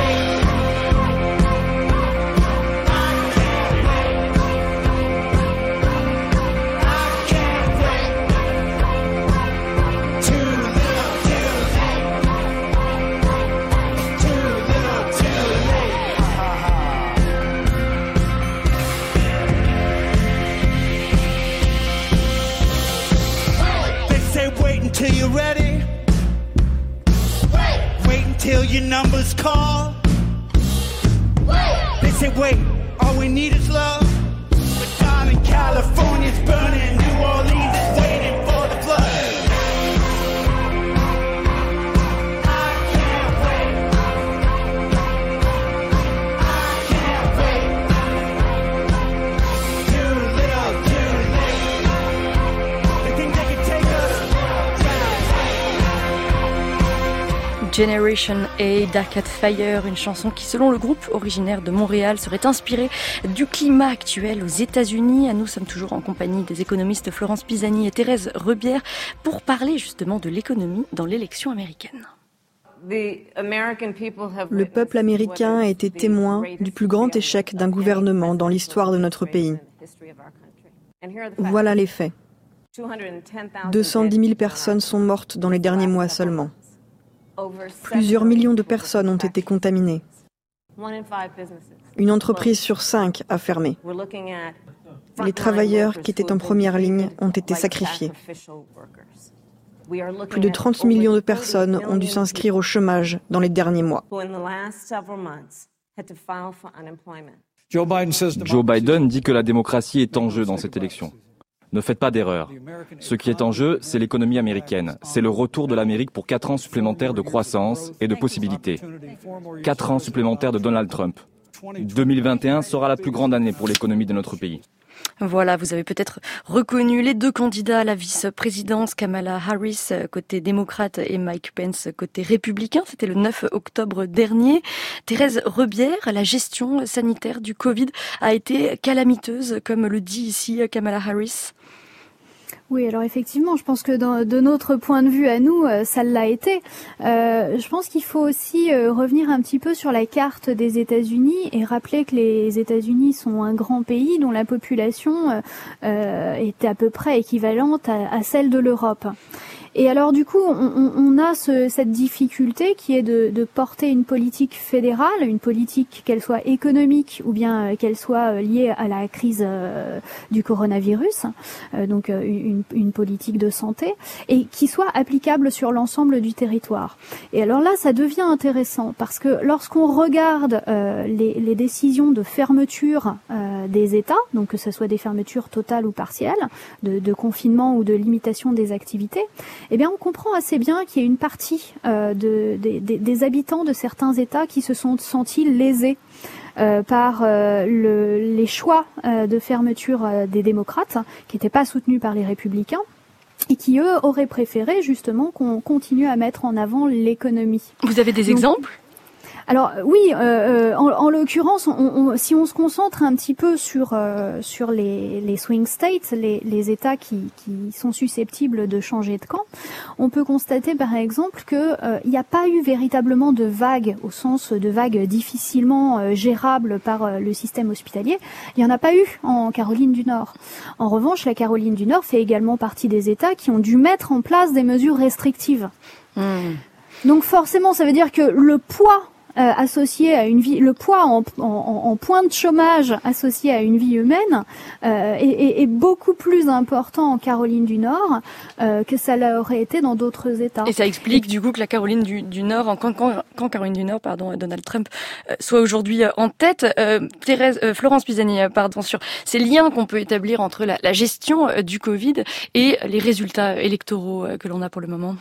Till you're ready. Wait. Wait until your number's called. Wait. They say wait, all we need is love. But darling, California's burning, New Orleans is waiting for the flood. I can't wait. I can't wait. Too little, too late. They think they can take us. Generation A d'Arcade Fire, une chanson qui, selon le groupe originaire de Montréal, serait inspirée du climat actuel aux États-Unis. Nous sommes toujours en compagnie des économistes Florence Pisani et Thérèse Rebière pour parler justement de l'économie dans l'élection américaine. Le peuple américain a été témoin du plus grand échec d'un gouvernement dans l'histoire de notre pays. Voilà les faits. deux cent dix mille personnes sont mortes dans les derniers mois seulement. Plusieurs millions de personnes ont été contaminées. Une entreprise sur cinq a fermé. Les travailleurs qui étaient en première ligne ont été sacrifiés. Plus de trente millions de personnes ont dû s'inscrire au chômage dans les derniers mois. Joe Biden dit que la démocratie est en jeu dans cette élection. Ne faites pas d'erreur. Ce qui est en jeu, c'est l'économie américaine. C'est le retour de l'Amérique pour quatre ans supplémentaires de croissance et de possibilités. Quatre ans supplémentaires de Donald Trump. deux mille vingt et un sera la plus grande année pour l'économie de notre pays. Voilà, vous avez peut-être reconnu les deux candidats à la vice-présidence, Kamala Harris côté démocrate et Mike Pence côté républicain. C'était le neuf octobre dernier. Thérèse Rebière, la gestion sanitaire du Covid a été calamiteuse, comme le dit ici Kamala Harris. Oui, alors effectivement, je pense que dans, de notre point de vue à nous, ça l'a été. Euh, je pense qu'il faut aussi euh, revenir un petit peu sur la carte des États-Unis et rappeler que les États-Unis sont un grand pays dont la population euh, est à peu près équivalente à, à celle de l'Europe. Et alors du coup, on, on a ce, cette difficulté qui est de, de porter une politique fédérale, une politique qu'elle soit économique ou bien qu'elle soit liée à la crise euh, du coronavirus, euh, donc une, une politique de santé, et qui soit applicable sur l'ensemble du territoire. Et alors là, ça devient intéressant parce que lorsqu'on regarde euh, les, les décisions de fermeture euh, des États, donc que ce soit des fermetures totales ou partielles, de, de confinement ou de limitation des activités, eh bien, on comprend assez bien qu'il y a une partie euh, de, de, de, des habitants de certains États qui se sont sentis lésés euh, par euh, le, les choix euh, de fermeture euh, des démocrates, qui n'étaient pas soutenus par les républicains, et qui, eux, auraient préféré justement qu'on continue à mettre en avant l'économie. Vous avez des Donc, exemples ? Alors oui, euh, en, en l'occurrence, on, on, si on se concentre un petit peu sur euh, sur les, les swing states, les, les États qui, qui sont susceptibles de changer de camp, on peut constater par exemple que euh, il n'y a pas eu véritablement de vague au sens de vague difficilement euh, gérable par euh, le système hospitalier. Il n'y en a pas eu en Caroline du Nord. En revanche, la Caroline du Nord fait également partie des États qui ont dû mettre en place des mesures restrictives. Mmh. Donc forcément, ça veut dire que le poids Euh, associé à une vie, le poids en, en, en point de chômage associé à une vie humaine euh, est, est, est beaucoup plus important en Caroline du Nord euh, que ça l'aurait été dans d'autres États. Et ça explique du coup que la Caroline du, du Nord, quand, quand, quand Caroline du Nord, pardon, Donald Trump euh, soit aujourd'hui euh, en tête. Euh, Thérèse, euh, Florence Pisani, euh, pardon, sur ces liens qu'on peut établir entre la, la gestion euh, du Covid et les résultats électoraux euh, que l'on a pour le moment.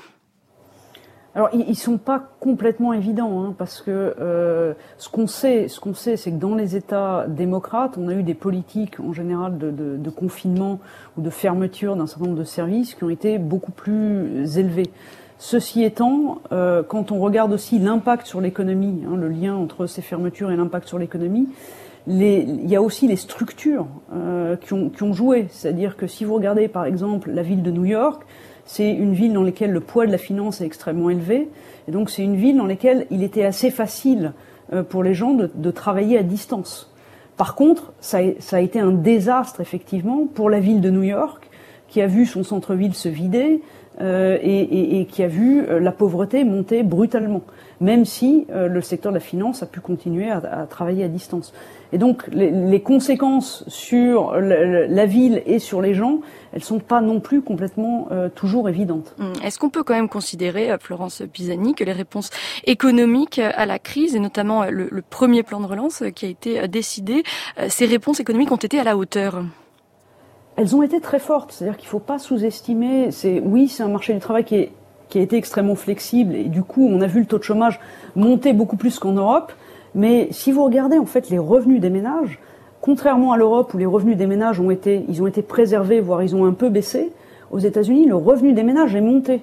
Alors, ils sont pas complètement évidents, hein, parce que euh, ce qu'on sait, ce qu'on sait, c'est que dans les États démocrates, on a eu des politiques en général de, de, de confinement ou de fermeture d'un certain nombre de services qui ont été beaucoup plus élevés. Ceci étant, euh, quand on regarde aussi l'impact sur l'économie, hein, le lien entre ces fermetures et l'impact sur l'économie, les, il y a aussi les structures euh, qui ont, qui ont joué. C'est-à-dire que si vous regardez par exemple la ville de New York, c'est une ville dans laquelle le poids de la finance est extrêmement élevé. Et donc, c'est une ville dans laquelle il était assez facile euh, pour les gens de, de travailler à distance. Par contre, ça a, ça a été un désastre, effectivement, pour la ville de New York, qui a vu son centre-ville se vider euh, et, et, et qui a vu euh, la pauvreté monter brutalement, même si euh, le secteur de la finance a pu continuer à, à travailler à distance. Et donc, les, les conséquences sur la, la ville et sur les gens, elles sont pas non plus complètement euh, toujours évidentes. Est-ce qu'on peut quand même considérer, Florence Pisani, que les réponses économiques à la crise, et notamment le, le premier plan de relance qui a été décidé, ces réponses économiques ont été à la hauteur ? Elles ont été très fortes, c'est-à-dire qu'il faut pas sous-estimer. C'est, oui, c'est un marché du travail qui est qui a été extrêmement flexible, et du coup, on a vu le taux de chômage monter beaucoup plus qu'en Europe. Mais si vous regardez en fait les revenus des ménages, contrairement à l'Europe où les revenus des ménages ont été, ils ont été préservés, voire ils ont un peu baissé, aux États-Unis, le revenu des ménages est monté.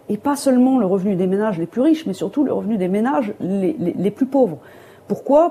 et pas seulement le revenu des ménages les plus riches, mais surtout le revenu des ménages les, les, les plus pauvres. Pourquoi ?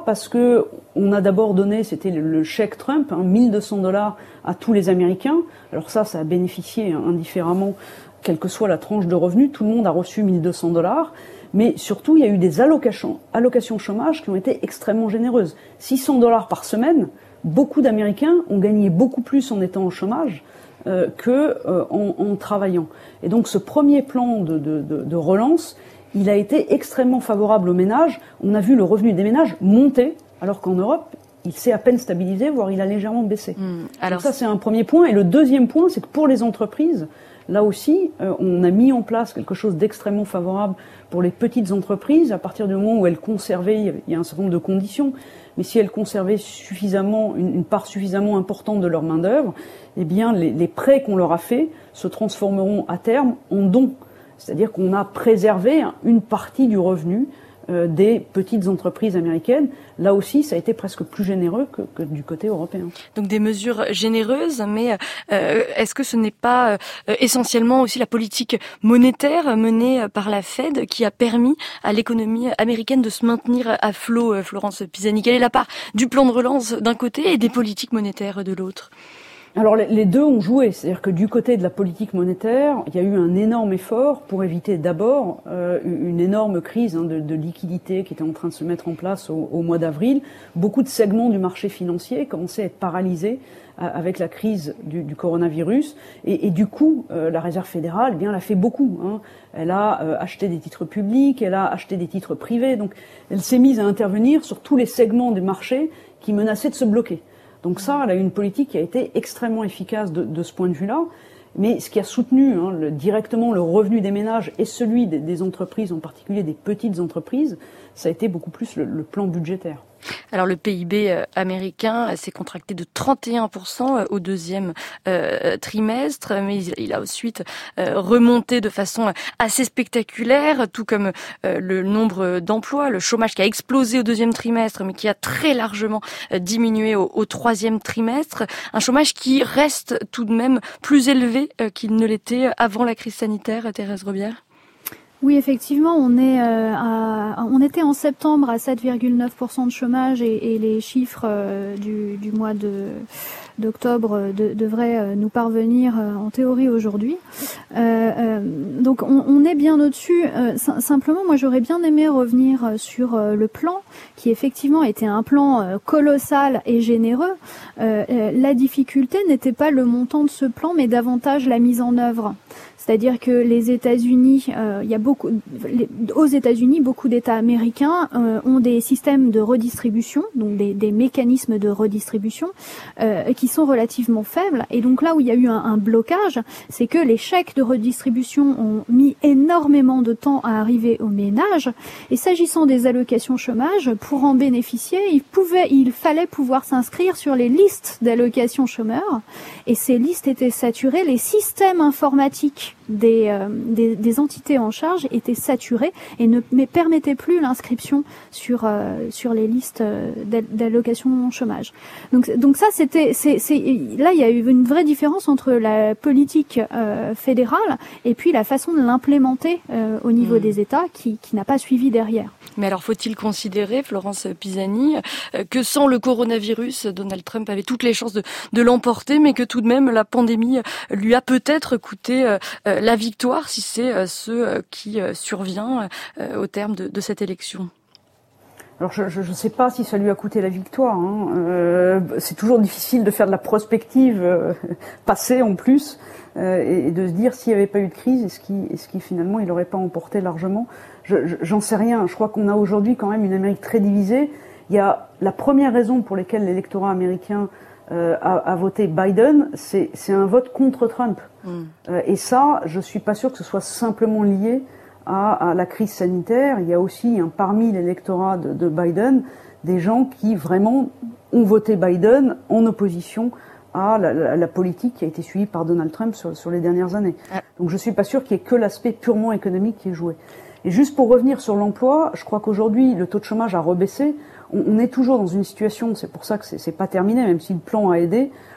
Parce que on a d'abord donné, c'était le, le chèque Trump, hein, mille deux cents dollars à tous les Américains. Alors ça, ça a bénéficié hein, indifféremment, quelle que soit la tranche de revenus, tout le monde a reçu mille deux cents dollars. Mais surtout, il y a eu des allocations, allocations chômage qui ont été extrêmement généreuses. six cents dollars par semaine, beaucoup d'Américains ont gagné beaucoup plus en étant au chômage euh, que euh, en, en travaillant. Et donc, ce premier plan de, de, de, de relance, il a été extrêmement favorable aux ménages. On a vu le revenu des ménages monter, alors qu'en Europe, il s'est à peine stabilisé, voire il a légèrement baissé. Mmh, alors donc ça, c'est un premier point. Et le deuxième point, c'est que pour les entreprises, là aussi, euh, on a mis en place quelque chose d'extrêmement favorable pour les petites entreprises, à partir du moment où elles conservaient, il y a un certain nombre de conditions, mais si elles conservaient suffisamment, une, une part suffisamment importante de leur main-d'œuvre, eh bien, les, les prêts qu'on leur a faits se transformeront à terme en dons. C'est-à-dire qu'on a préservé une partie du revenu euh, des petites entreprises américaines. Là aussi, ça a été presque plus généreux que, que du côté européen. Donc des mesures généreuses, mais euh, est-ce que ce n'est pas euh, essentiellement aussi la politique monétaire menée par la Fed qui a permis à l'économie américaine de se maintenir à flot, Florence Pisani? Quelle est la part du plan de relance d'un côté et des politiques monétaires de l'autre? Alors les deux ont joué, c'est-à-dire que du côté de la politique monétaire, il y a eu un énorme effort pour éviter d'abord euh, une énorme crise hein, de, de liquidité qui était en train de se mettre en place au, au mois d'avril. Beaucoup de segments du marché financier commençaient à être paralysés euh, avec la crise du, du coronavirus, et, et du coup, euh, la Réserve fédérale, eh bien, elle a fait beaucoup. Hein. Elle a euh, acheté des titres publics, elle a acheté des titres privés, donc elle s'est mise à intervenir sur tous les segments du marché qui menaçaient de se bloquer. Donc ça, elle a eu une politique qui a été extrêmement efficace de, de ce point de vue-là. Mais ce qui a soutenu hein, le, directement le revenu des ménages et celui des, des entreprises, en particulier des petites entreprises, ça a été beaucoup plus le, le plan budgétaire. Alors le P I B américain s'est contracté de trente et un pour cent au deuxième euh, trimestre, mais il a ensuite euh, remonté de façon assez spectaculaire, tout comme euh, le nombre d'emplois, le chômage qui a explosé au deuxième trimestre, mais qui a très largement euh, diminué au, au troisième trimestre. Un chômage qui reste tout de même plus élevé euh, qu'il ne l'était avant la crise sanitaire, Thérèse Robière. Oui, effectivement, on est euh, à, on était en septembre à sept virgule neuf pour cent de chômage et, et les chiffres euh, du, du mois de d'octobre de, devraient nous parvenir euh, en théorie aujourd'hui. Euh, euh, donc on, on est bien au-dessus. Euh, simplement, moi j'aurais bien aimé revenir sur euh, le plan qui effectivement était un plan euh, colossal et généreux. Euh, euh, la difficulté n'était pas le montant de ce plan, mais davantage la mise en œuvre. C'est-à-dire que les États-Unis, euh, il y a beaucoup, les, aux États-Unis, beaucoup d'États américains euh, ont des systèmes de redistribution, donc des, des mécanismes de redistribution euh, qui sont relativement faibles. Et donc là où il y a eu un, un blocage, c'est que les chèques de redistribution ont mis énormément de temps à arriver aux ménages. Et s'agissant des allocations chômage, pour en bénéficier, il pouvait, il fallait pouvoir s'inscrire sur les listes d'allocations chômeurs. Et ces listes étaient saturées. Les systèmes informatiques Des, euh, des, des entités en charge étaient saturées et ne mais permettaient plus l'inscription sur euh, sur les listes d'allocation chômage. Donc donc ça c'était c'est c'est là il y a eu une vraie différence entre la politique euh, fédérale et puis la façon de l'implémenter euh, au niveau mmh. des États qui qui n'a pas suivi derrière. Mais alors faut-il considérer, Florence Pisani, que sans le coronavirus, Donald Trump avait toutes les chances de, de l'emporter, mais que tout de même la pandémie lui a peut-être coûté euh, la victoire, si c'est euh, ce qui euh, survient euh, au terme de, de cette élection? Alors je ne sais pas si ça lui a coûté la victoire. Hein. Euh, c'est toujours difficile de faire de la prospective euh, passée en plus euh, et, et de se dire s'il n'y avait pas eu de crise, est-ce qu'il est-ce qu'il finalement il n'aurait pas emporté largement. Je, je, j'en sais rien. Je crois qu'on a aujourd'hui quand même une Amérique très divisée. Il y a la première raison pour laquelle l'électorat américain euh, a, a voté Biden, c'est, c'est un vote contre Trump. Mm. Euh, et ça, je suis pas sûre que ce soit simplement lié à, à la crise sanitaire. Il y a aussi hein, parmi l'électorat de, de Biden des gens qui vraiment ont voté Biden en opposition à la, la, la politique qui a été suivie par Donald Trump sur, sur les dernières années. Ah. Donc je suis pas sûre qu'il y ait que l'aspect purement économique qui est joué. Et juste pour revenir sur l'emploi, je crois qu'aujourd'hui le taux de chômage a rebaissé. On, on est toujours dans une situation, c'est pour ça que c'est, c'est pas terminé, même si le plan a aidé.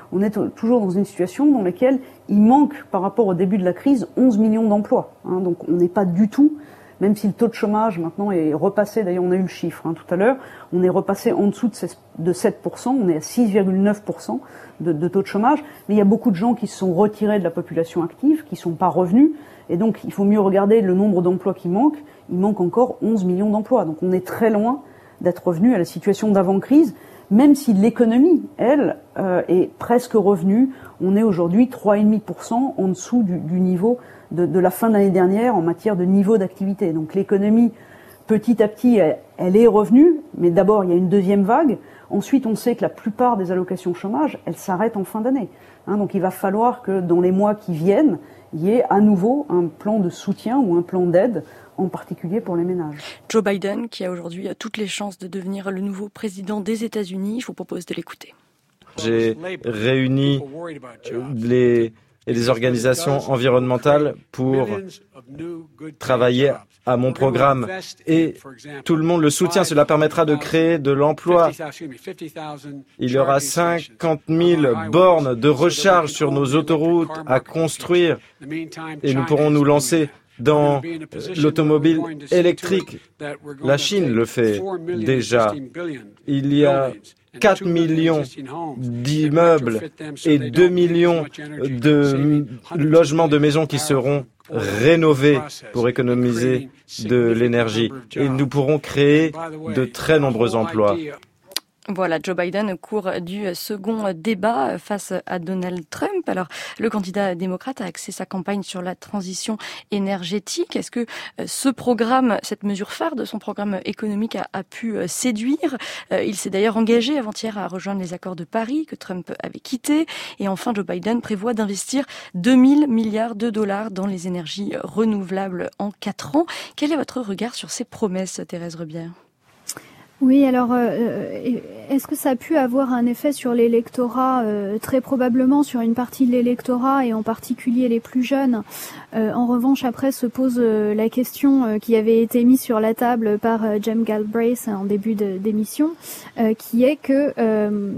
on est t- toujours dans une situation dans laquelle il manque, par rapport au début de la crise, onze millions d'emplois. Hein, donc on n'est pas du tout, même si le taux de chômage maintenant est repassé, d'ailleurs on a eu le chiffre hein, tout à l'heure, on est repassé en dessous de sept pour cent, on est à six virgule neuf pour cent de, de taux de chômage, mais il y a beaucoup de gens qui se sont retirés de la population active, qui ne sont pas revenus, et donc il faut mieux regarder le nombre d'emplois qui manquent. Il manque encore onze millions d'emplois, donc on est très loin d'être revenu à la situation d'avant-crise, même si l'économie, elle, euh, est presque revenue. On est aujourd'hui trois virgule cinq pour cent en dessous du, du niveau de, de la fin de l'année dernière en matière de niveau d'activité. Donc l'économie, petit à petit, elle, elle est revenue, mais d'abord il y a une deuxième vague. Ensuite, on sait que la plupart des allocations chômage, elles s'arrêtent en fin d'année. Hein, donc il va falloir que dans les mois qui viennent, il y ait à nouveau un plan de soutien ou un plan d'aide, en particulier pour les ménages. Joe Biden, qui a aujourd'hui toutes les chances de devenir le nouveau président des États-Unis, je vous propose de l'écouter. J'ai réuni les, les organisations environnementales pour travailler à mon programme et tout le monde le soutient. Cela permettra de créer de l'emploi. Il y aura cinquante mille bornes de recharge sur nos autoroutes à construire et nous pourrons nous lancer dans l'automobile électrique. La Chine le fait déjà. Il y a quatre millions d'immeubles et deux millions de logements de maisons qui seront rénovés pour économiser de l'énergie. Et nous pourrons créer de très nombreux emplois. Voilà, Joe Biden au cours du second débat face à Donald Trump. Alors, le candidat démocrate a axé sa campagne sur la transition énergétique. Est-ce que ce programme, cette mesure phare de son programme économique a, a pu séduire? Il s'est d'ailleurs engagé avant-hier à rejoindre les accords de Paris que Trump avait quittés. Et enfin, Joe Biden prévoit d'investir deux mille milliards de dollars dans les énergies renouvelables en quatre ans. Quel est votre regard sur ces promesses, Thérèse Rebière? Oui, alors euh, est-ce que ça a pu avoir un effet sur l'électorat? euh, Très probablement sur une partie de l'électorat et en particulier les plus jeunes. Euh, en revanche, après se pose euh, la question euh, qui avait été mise sur la table par euh, Jim Galbraith en début de, d'émission, euh, qui est que, euh,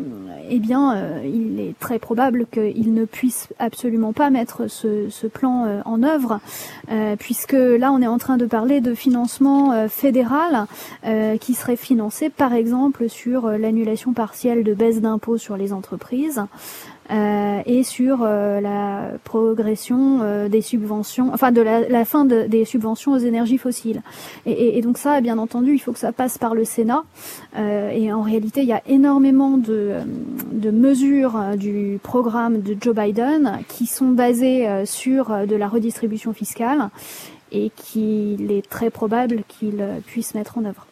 eh bien, euh, il est très probable qu'il ne puisse absolument pas mettre ce, ce plan euh, en œuvre, euh, puisque là, on est en train de parler de financement euh, fédéral euh, qui serait financé, par exemple, sur euh, l'annulation partielle de baisse d'impôts sur les entreprises. Euh, et sur euh, la progression euh, des subventions, enfin de la, la fin de, des subventions aux énergies fossiles. Et, et, et donc ça, bien entendu, il faut que ça passe par le Sénat. Euh, et en réalité, il y a énormément de, de mesures euh, du programme de Joe Biden qui sont basées euh, sur euh, de la redistribution fiscale et qu'il est très probable qu'il euh, puisse mettre en œuvre.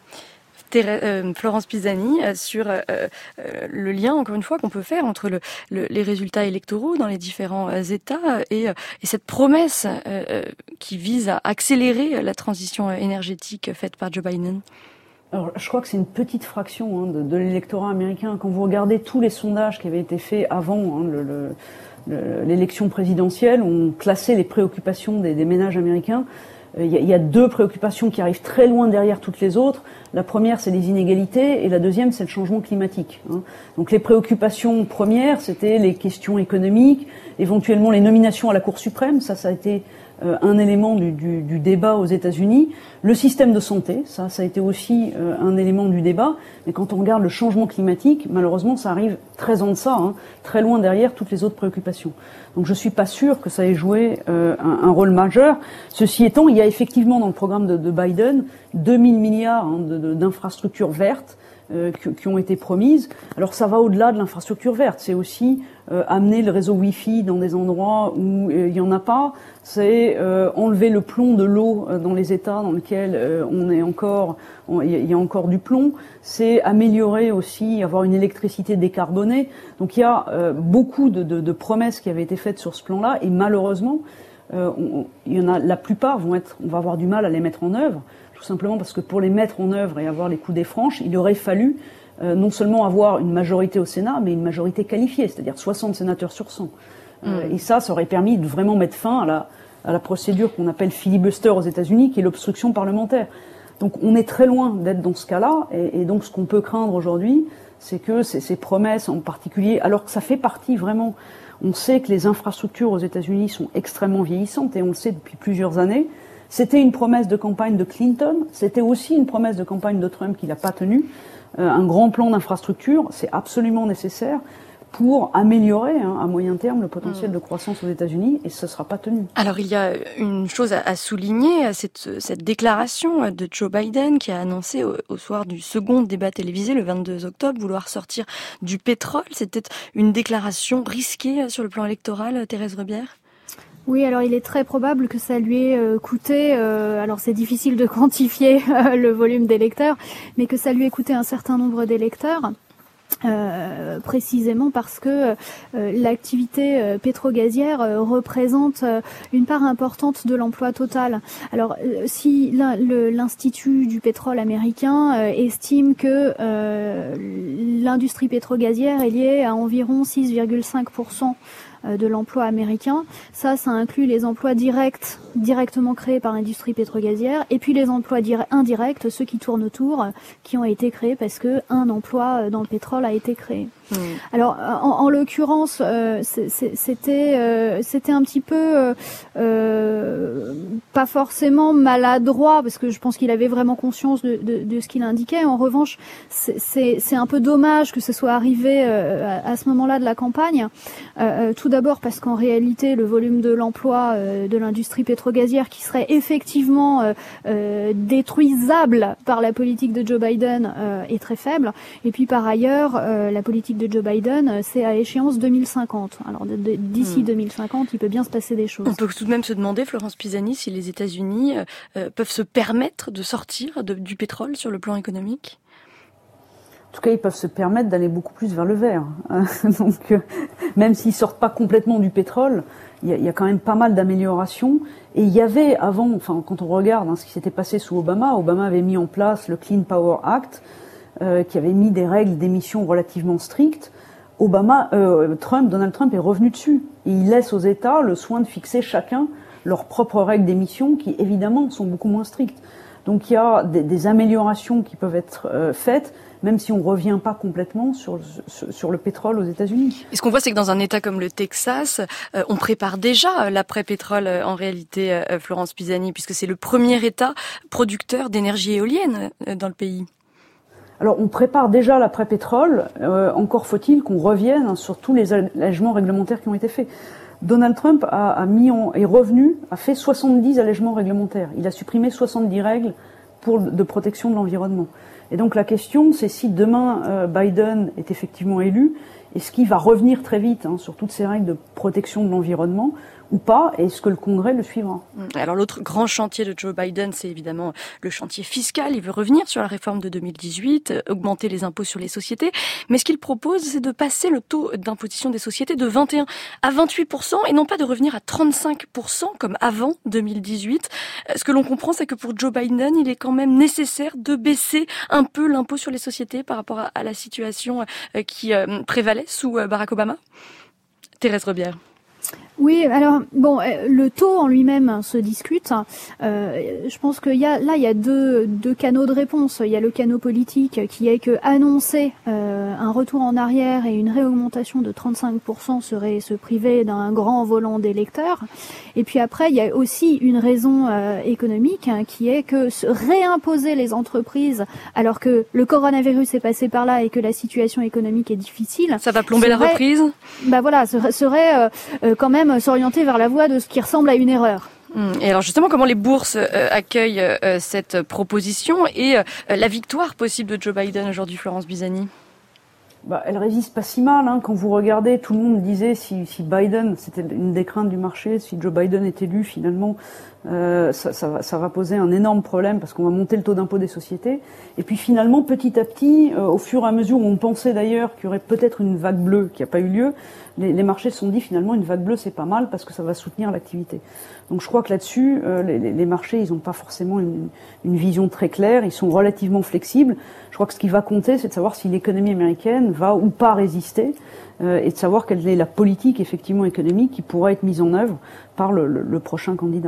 Euh, Florence Pisani, euh, sur euh, euh, le lien, encore une fois, qu'on peut faire entre le, le, les résultats électoraux dans les différents euh, États et, euh, et cette promesse euh, qui vise à accélérer la transition énergétique faite par Joe Biden. Alors, je crois que c'est une petite fraction hein, de, de l'électorat américain. Quand vous regardez tous les sondages qui avaient été faits avant hein, le, le, le, l'élection présidentielle, on classait les préoccupations des, des ménages américains. Il y, a, il y a deux préoccupations qui arrivent très loin derrière toutes les autres. La première, c'est les inégalités, et la deuxième, c'est le changement climatique. Hein. Donc les préoccupations premières, c'était les questions économiques, éventuellement les nominations à la Cour suprême. Ça, ça a été euh, un élément du, du, du débat aux États-Unis. Le système de santé, ça, ça a été aussi euh, un élément du débat. Mais quand on regarde le changement climatique, malheureusement, ça arrive très en deçà, hein, très loin derrière toutes les autres préoccupations. Donc je suis pas sûre que ça ait joué euh, un, un rôle majeur. Ceci étant, il y a effectivement dans le programme de, de Biden deux mille milliards hein, de, de, d'infrastructures vertes euh, qui, qui ont été promises. Alors ça va au-delà de l'infrastructure verte. C'est aussi euh, amener le réseau Wi-Fi dans des endroits où euh, il y en a pas. C'est euh, enlever le plomb de l'eau euh, dans les États dans lesquels euh, on est encore, il y, y a encore du plomb. C'est améliorer aussi, avoir une électricité décarbonée. Donc il y a euh, beaucoup de, de, de promesses qui avaient été faites sur ce plan-là, et malheureusement, euh, on, il y en a, la plupart vont être, on va avoir du mal à les mettre en œuvre, tout simplement parce que pour les mettre en œuvre et avoir les coups des franches, il aurait fallu euh, non seulement avoir une majorité au Sénat, mais une majorité qualifiée, c'est-à-dire soixante sénateurs sur cent. Euh, mmh. Et ça, ça aurait permis de vraiment mettre fin à la, à la procédure qu'on appelle filibuster aux États-Unis, qui est l'obstruction parlementaire. Donc on est très loin d'être dans ce cas-là, et, et donc ce qu'on peut craindre aujourd'hui, c'est que ces, ces promesses en particulier, alors que ça fait partie vraiment, on sait que les infrastructures aux États-Unis sont extrêmement vieillissantes, et on le sait depuis plusieurs années. C'était une promesse de campagne de Clinton, c'était aussi une promesse de campagne de Trump qu'il n'a pas tenue. Euh, un grand plan d'infrastructure, c'est absolument nécessaire pour améliorer hein, à moyen terme le potentiel de croissance aux États-Unis, et ce ne sera pas tenu. Alors il y a une chose à, à souligner, cette, cette déclaration de Joe Biden qui a annoncé au, au soir du second débat télévisé le vingt-deux octobre vouloir sortir du pétrole. C'était une déclaration risquée sur le plan électoral, Thérèse Rebière ? Oui, alors il est très probable que ça lui ait euh, coûté, euh, alors c'est difficile de quantifier euh, le volume d'électeurs, mais que ça lui ait coûté un certain nombre d'électeurs. Euh, précisément parce que euh, l'activité euh, pétrogazière euh, représente euh, une part importante de l'emploi total. Alors euh, si l'in, le, l'Institut du pétrole américain euh, estime que euh, l'industrie pétrogazière est liée à environ six virgule cinq pour cent de l'emploi américain. Ça, ça inclut les emplois directs, directement créés par l'industrie pétrogazière, et puis les emplois dire- indirects, ceux qui tournent autour, qui ont été créés parce que un emploi dans le pétrole a été créé. Mmh. Alors, en, en l'occurrence, euh, c'est, c'est, c'était, euh, c'était un petit peu euh, pas forcément maladroit, parce que je pense qu'il avait vraiment conscience de, de, de ce qu'il indiquait. En revanche, c'est, c'est, c'est un peu dommage que ce soit arrivé euh, à, à ce moment-là de la campagne. Euh, tout d'abord parce qu'en réalité, le volume de l'emploi euh, de l'industrie pétrogazière qui serait effectivement euh, euh, détruisable par la politique de Joe Biden euh, est très faible. Et puis par ailleurs, euh, la politique de Joe Biden, c'est à échéance deux mille cinquante. Alors de, de, d'ici hmm. deux mille cinquante, il peut bien se passer des choses. On peut tout de même se demander, Florence Pisani, si les États-Unis euh, peuvent se permettre de sortir de, du pétrole sur le plan économique. En tout cas, ils peuvent se permettre d'aller beaucoup plus vers le vert. Donc, euh, même s'ils sortent pas complètement du pétrole, il y a, il y a quand même pas mal d'améliorations. Et il y avait avant, enfin, quand on regarde hein, ce qui s'était passé sous Obama, Obama avait mis en place le Clean Power Act, euh, qui avait mis des règles d'émission relativement strictes. Obama, euh, Trump, Donald Trump est revenu dessus. Et il laisse aux États le soin de fixer chacun leurs propres règles d'émission, qui évidemment sont beaucoup moins strictes. Donc il y a des, des améliorations qui peuvent être euh, faites, même si on ne revient pas complètement sur, sur, sur le pétrole aux États-Unis. Et ce qu'on voit, c'est que dans un État comme le Texas, euh, on prépare déjà l'après-pétrole euh, en réalité, euh, Florence Pisani, puisque c'est le premier État producteur d'énergie éolienne euh, dans le pays. Alors on prépare déjà l'après-pétrole, euh, encore faut-il qu'on revienne hein, sur tous les allègements réglementaires qui ont été faits. Donald Trump a, a mis en, est revenu, a fait soixante-dix allègements réglementaires. Il a supprimé soixante-dix règles pour, de protection de l'environnement. Et donc la question, c'est si demain euh, Biden est effectivement élu, est-ce qu'il va revenir très vite hein, sur toutes ces règles de protection de l'environnement ou pas, et est-ce que le Congrès le suivra? Alors l'autre grand chantier de Joe Biden, c'est évidemment le chantier fiscal. Il veut revenir sur la réforme de deux mille dix-huit, augmenter les impôts sur les sociétés. Mais ce qu'il propose, c'est de passer le taux d'imposition des sociétés de vingt et un à vingt-huit pour cent et non pas de revenir à trente-cinq pour cent comme avant deux mille dix-huit. Ce que l'on comprend, c'est que pour Joe Biden, il est quand même nécessaire de baisser un peu l'impôt sur les sociétés par rapport à, à la situation qui prévalait sous Barack Obama. Thérèse Rebière. Oui, alors bon, le taux en lui-même se discute. Euh, je pense qu'il y a là il y a deux deux canaux de réponse. Il y a le canot politique qui est que annoncer euh, un retour en arrière et une réaugmentation de trente-cinq pour cent serait se priver d'un grand volant d'électeurs. Et puis après, il y a aussi une raison euh, économique hein, qui est que se réimposer les entreprises alors que le coronavirus est passé par là et que la situation économique est difficile. Ça va plomber serait, la reprise. Bah voilà, serait, serait euh, euh, quand même s'orienter vers la voie de ce qui ressemble à une erreur. Et alors justement, comment les bourses euh, accueillent euh, cette proposition et euh, la victoire possible de Joe Biden aujourd'hui, Florence Pisani? Bah, elle résiste pas si mal. Hein. Quand vous regardez, tout le monde disait si, si Biden, c'était une des craintes du marché, si Joe Biden est élu, finalement, euh, ça, ça, va, ça va poser un énorme problème parce qu'on va monter le taux d'impôt des sociétés. Et puis finalement, petit à petit, euh, au fur et à mesure où on pensait d'ailleurs qu'il y aurait peut-être une vague bleue qui n'a pas eu lieu, les, les marchés se sont dit finalement une vague bleue c'est pas mal parce que ça va soutenir l'activité. Donc je crois que là-dessus, euh, les, les marchés ils n'ont pas forcément une, une vision très claire, ils sont relativement flexibles. Je crois que ce qui va compter, c'est de savoir si l'économie américaine va ou pas résister euh, et de savoir quelle est la politique effectivement économique qui pourra être mise en œuvre par le, le, le prochain candidat. Et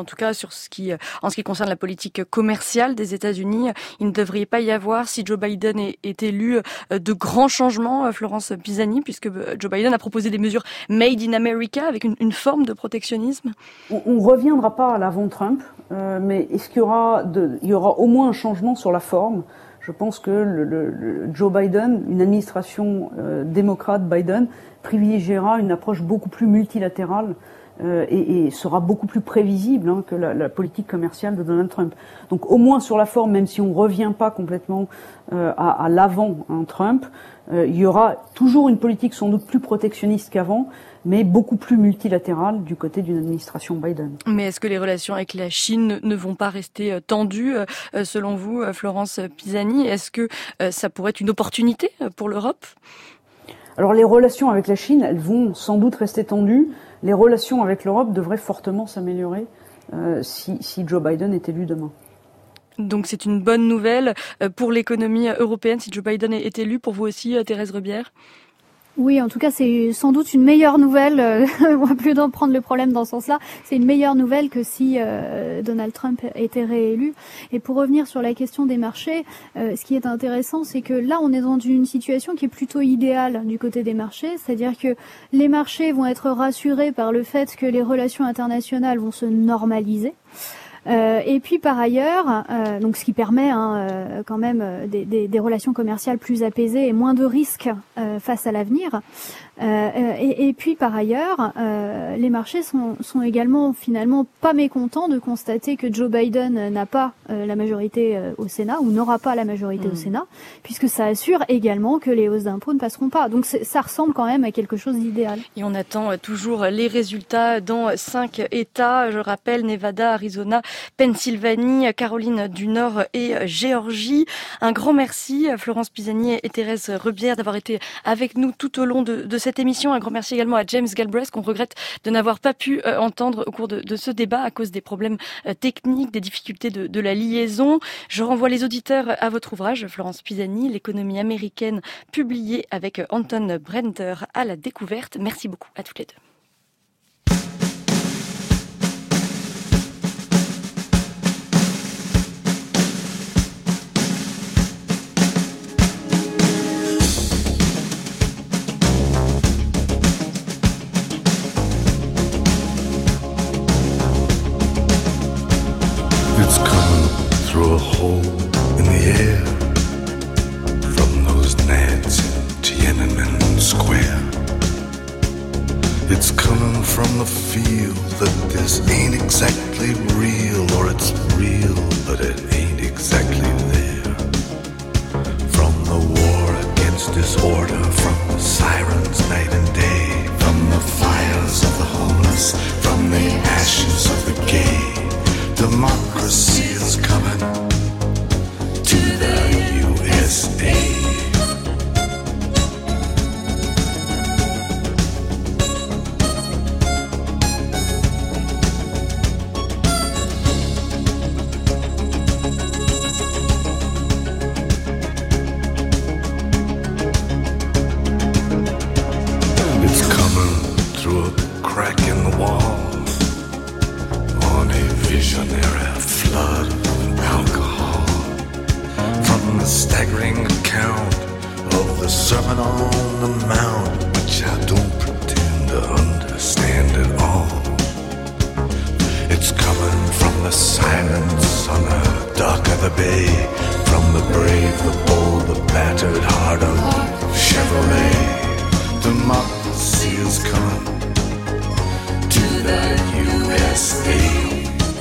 en tout cas sur ce qui, en ce qui concerne la politique commerciale des États-Unis, il ne devrait pas y avoir, si Joe Biden est, est élu, de grands changements, Florence Pisani, puisque Joe Biden a proposé des mesures Made in America avec une, une forme de protectionnisme. On ne reviendra pas à l'avant Trump, euh, mais est-ce qu'il y aura, de, il y aura au moins un changement sur la forme? Je pense que le, le, le Joe Biden, une administration euh, démocrate Biden, privilégiera une approche beaucoup plus multilatérale euh, et, et sera beaucoup plus prévisible hein, que la, la politique commerciale de Donald Trump. Donc au moins sur la forme, même si on ne revient pas complètement euh, à, à l'avant hein, Trump, euh, il y aura toujours une politique sans doute plus protectionniste qu'avant, mais beaucoup plus multilatérale du côté d'une administration Biden. Mais est-ce que les relations avec la Chine ne vont pas rester tendues, selon vous, Florence Pisani? Est-ce que ça pourrait être une opportunité pour l'Europe? Alors les relations avec la Chine, elles vont sans doute rester tendues. Les relations avec l'Europe devraient fortement s'améliorer euh, si, si Joe Biden est élu demain. Donc c'est une bonne nouvelle pour l'économie européenne si Joe Biden est élu, pour vous aussi, Thérèse Rebière? Oui, en tout cas, c'est sans doute une meilleure nouvelle, euh, on va plutôt prendre le problème dans ce sens-là, c'est une meilleure nouvelle que si euh, Donald Trump était réélu. Et pour revenir sur la question des marchés, euh, ce qui est intéressant, c'est que là, on est dans une situation qui est plutôt idéale du côté des marchés, c'est-à-dire que les marchés vont être rassurés par le fait que les relations internationales vont se normaliser. Euh, et puis par ailleurs, euh, donc ce qui permet hein, euh, quand même euh, des, des, des relations commerciales plus apaisées et moins de risques euh, face à l'avenir. Euh, et, et puis par ailleurs, euh, les marchés sont, sont également finalement pas mécontents de constater que Joe Biden n'a pas euh, la majorité euh, au Sénat ou n'aura pas la majorité mmh. au Sénat, puisque ça assure également que les hausses d'impôts ne passeront pas. Donc ça ressemble quand même à quelque chose d'idéal. Et on attend toujours les résultats dans cinq États. Je rappelle Nevada, Arizona, Pennsylvanie, Caroline du Nord et Géorgie. Un grand merci Florence Pisani et Thérèse Rebière d'avoir été avec nous tout au long de, de cette émission. Un grand merci également à James Galbraith qu'on regrette de n'avoir pas pu euh, entendre au cours de, de ce débat à cause des problèmes euh, techniques, des difficultés de, de la liaison. Je renvoie les auditeurs à votre ouvrage, Florence Pisani, l'économie américaine, publié avec Anton Brenter à la découverte. Merci beaucoup à toutes les deux. Through a hole in the air, from those nads in Tiananmen Square. It's coming from the feel that this ain't exactly real, or it's real but it ain't exactly there. From the war against disorder, from the sirens night and day, from the fires of the homeless, from the ashes of the gay. Democracy is coming to the U S A. It's coming through a crack in the wall, visionary flood of alcohol, from the staggering account of the Sermon on the Mount, which I don't pretend to understand at all. It's coming from the silence on the dock of the bay, from the brave, the bold, the battered heart of Chevrolet. Democracy is coming to the U S A.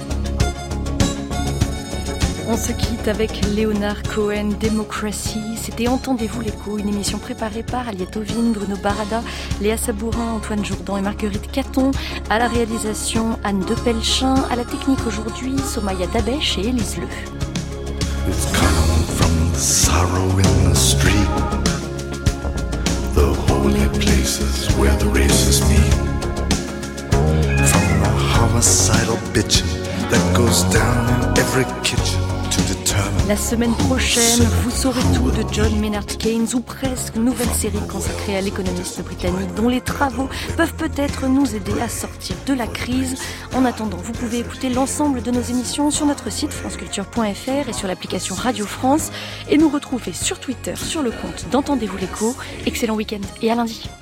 On se quitte avec Leonard Cohen, Democracy. C'était Entendez-vous l'écho, une émission préparée par Aliette Ovine, Bruno Barada, Léa Sabourin, Antoine Jourdan et Marguerite Caton. À la réalisation, Anne Depelchin. À la technique aujourd'hui, Somaya Dabesh et Élise Leu. It's coming from the sorrow in the street, the holy places where the races meet, from the homicidal bitching that goes down in every kitchen to determine La semaine prochaine, vous saurez tout de John Maynard Keynes, ou presque, nouvelle série consacrée à l'économiste britannique dont les travaux peuvent peut-être nous aider à sortir de la crise. En attendant, vous pouvez écouter l'ensemble de nos émissions sur notre site franceculture point f r et sur l'application Radio France, et nous retrouver sur Twitter sur le compte d'Entendez-vous l'écho. Excellent week-end et à lundi.